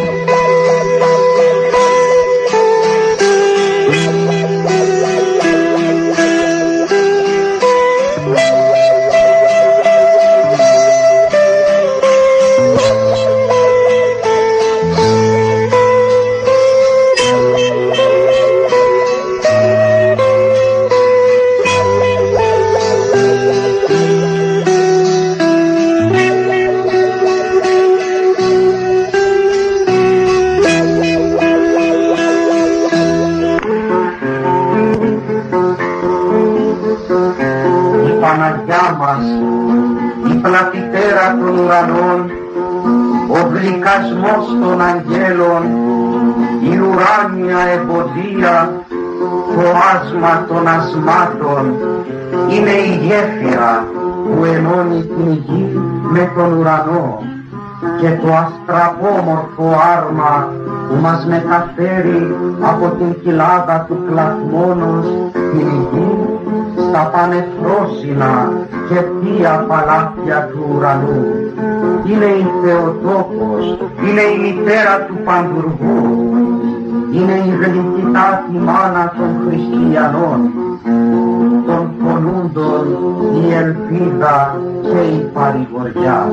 C: Η πλατητέρα των ουρανών, ο γλυκασμός των αγγέλων, η ουράνια εμποδία, το άσμα των ασμάτων, είναι η γέφυρα που ενώνει την γη με τον ουρανό και το αστραπόμορφο άρμα που μας μεταφέρει από την κοιλάδα του κλαθμόνος την γη στα πανεφρόσινα και θεία παλάτια του ουρανού. Είναι η Θεοτόκος, είναι η μητέρα του Παντουργού, είναι η γλυκητάτη μάνα των χριστιανών, των αγωνούντων η ελπίδα και η παρηγοριά.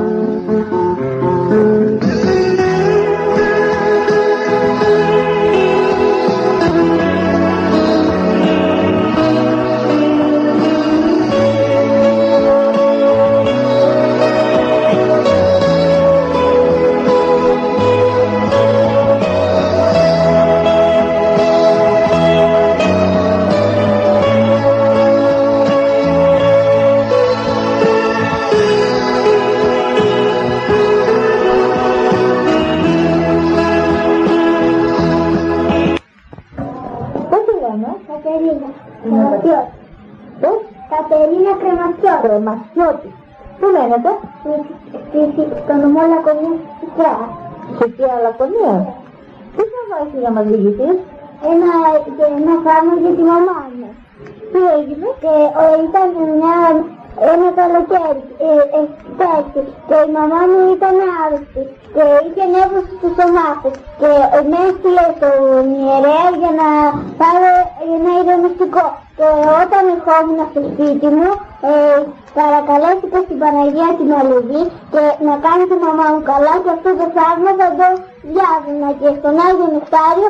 B: Κατερίνα Κρεμασιώτη.
D: Πού μένετε?
B: Στο νομό Λακωνίας Σικιά.
D: Σικιά Λακωνία. Τι θα βάζει να μας διηγηθείς?
B: Ένα θαύμα για τη μαμά μου.
D: Τι έγινε?
B: Ήταν ένα καλοκαίρι πέρσι και η μαμά μου ήταν άρρωστη και είχε νεύρους στους σωμάτες και με έστειλε στον ιερέα για να πάρω ένα ηρεμιστικό. Και όταν ερχόμουν στο σπίτι μου, παρακαλέστηκα στην Παναγία την Αλεβή και να κάνει τη μαμά μου καλά και αυτό το θαύμα θα το διάβαινα και στον Άγιο Νεκτάριο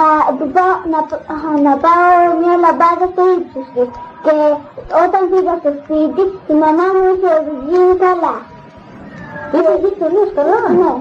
B: να πάω μια λαμπάδα στο ύψος του. Και όταν πήγα στο σπίτι, η μαμά μου είχε γίνει καλά.
D: Είχε γίνει καλά?
B: Ναι.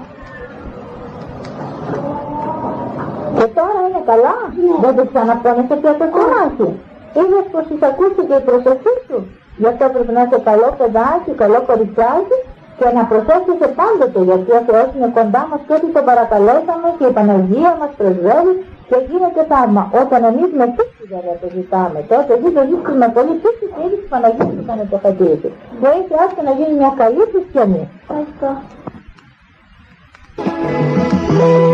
D: Και τώρα είναι καλά?
B: Ναι.
D: Δεν το ξαναπώνεσαι πια το κομμάτι? Είδες πως εισακούστηκε η προσοχή σου? Γι' αυτό πρέπει να είσαι καλό παιδάκι, καλό κοριτσάκι και να προσέχεσαι πάντοτε, γιατί ο Θεός είναι κοντά μας και ότι τον παρακαλέσαμε και η Παναγία μας προσβεύει και γίνεται θαύμα. Όταν εμείς με πίστη βέβαια το ζητάμε, τότε εσύ το ζήτησες με πολύ πίστη και είδες η Παναγία σου κάνει το χατήρι. Βοήθειά σου να γίνει μια καλή χριστιανή.
B: Ευχαριστώ.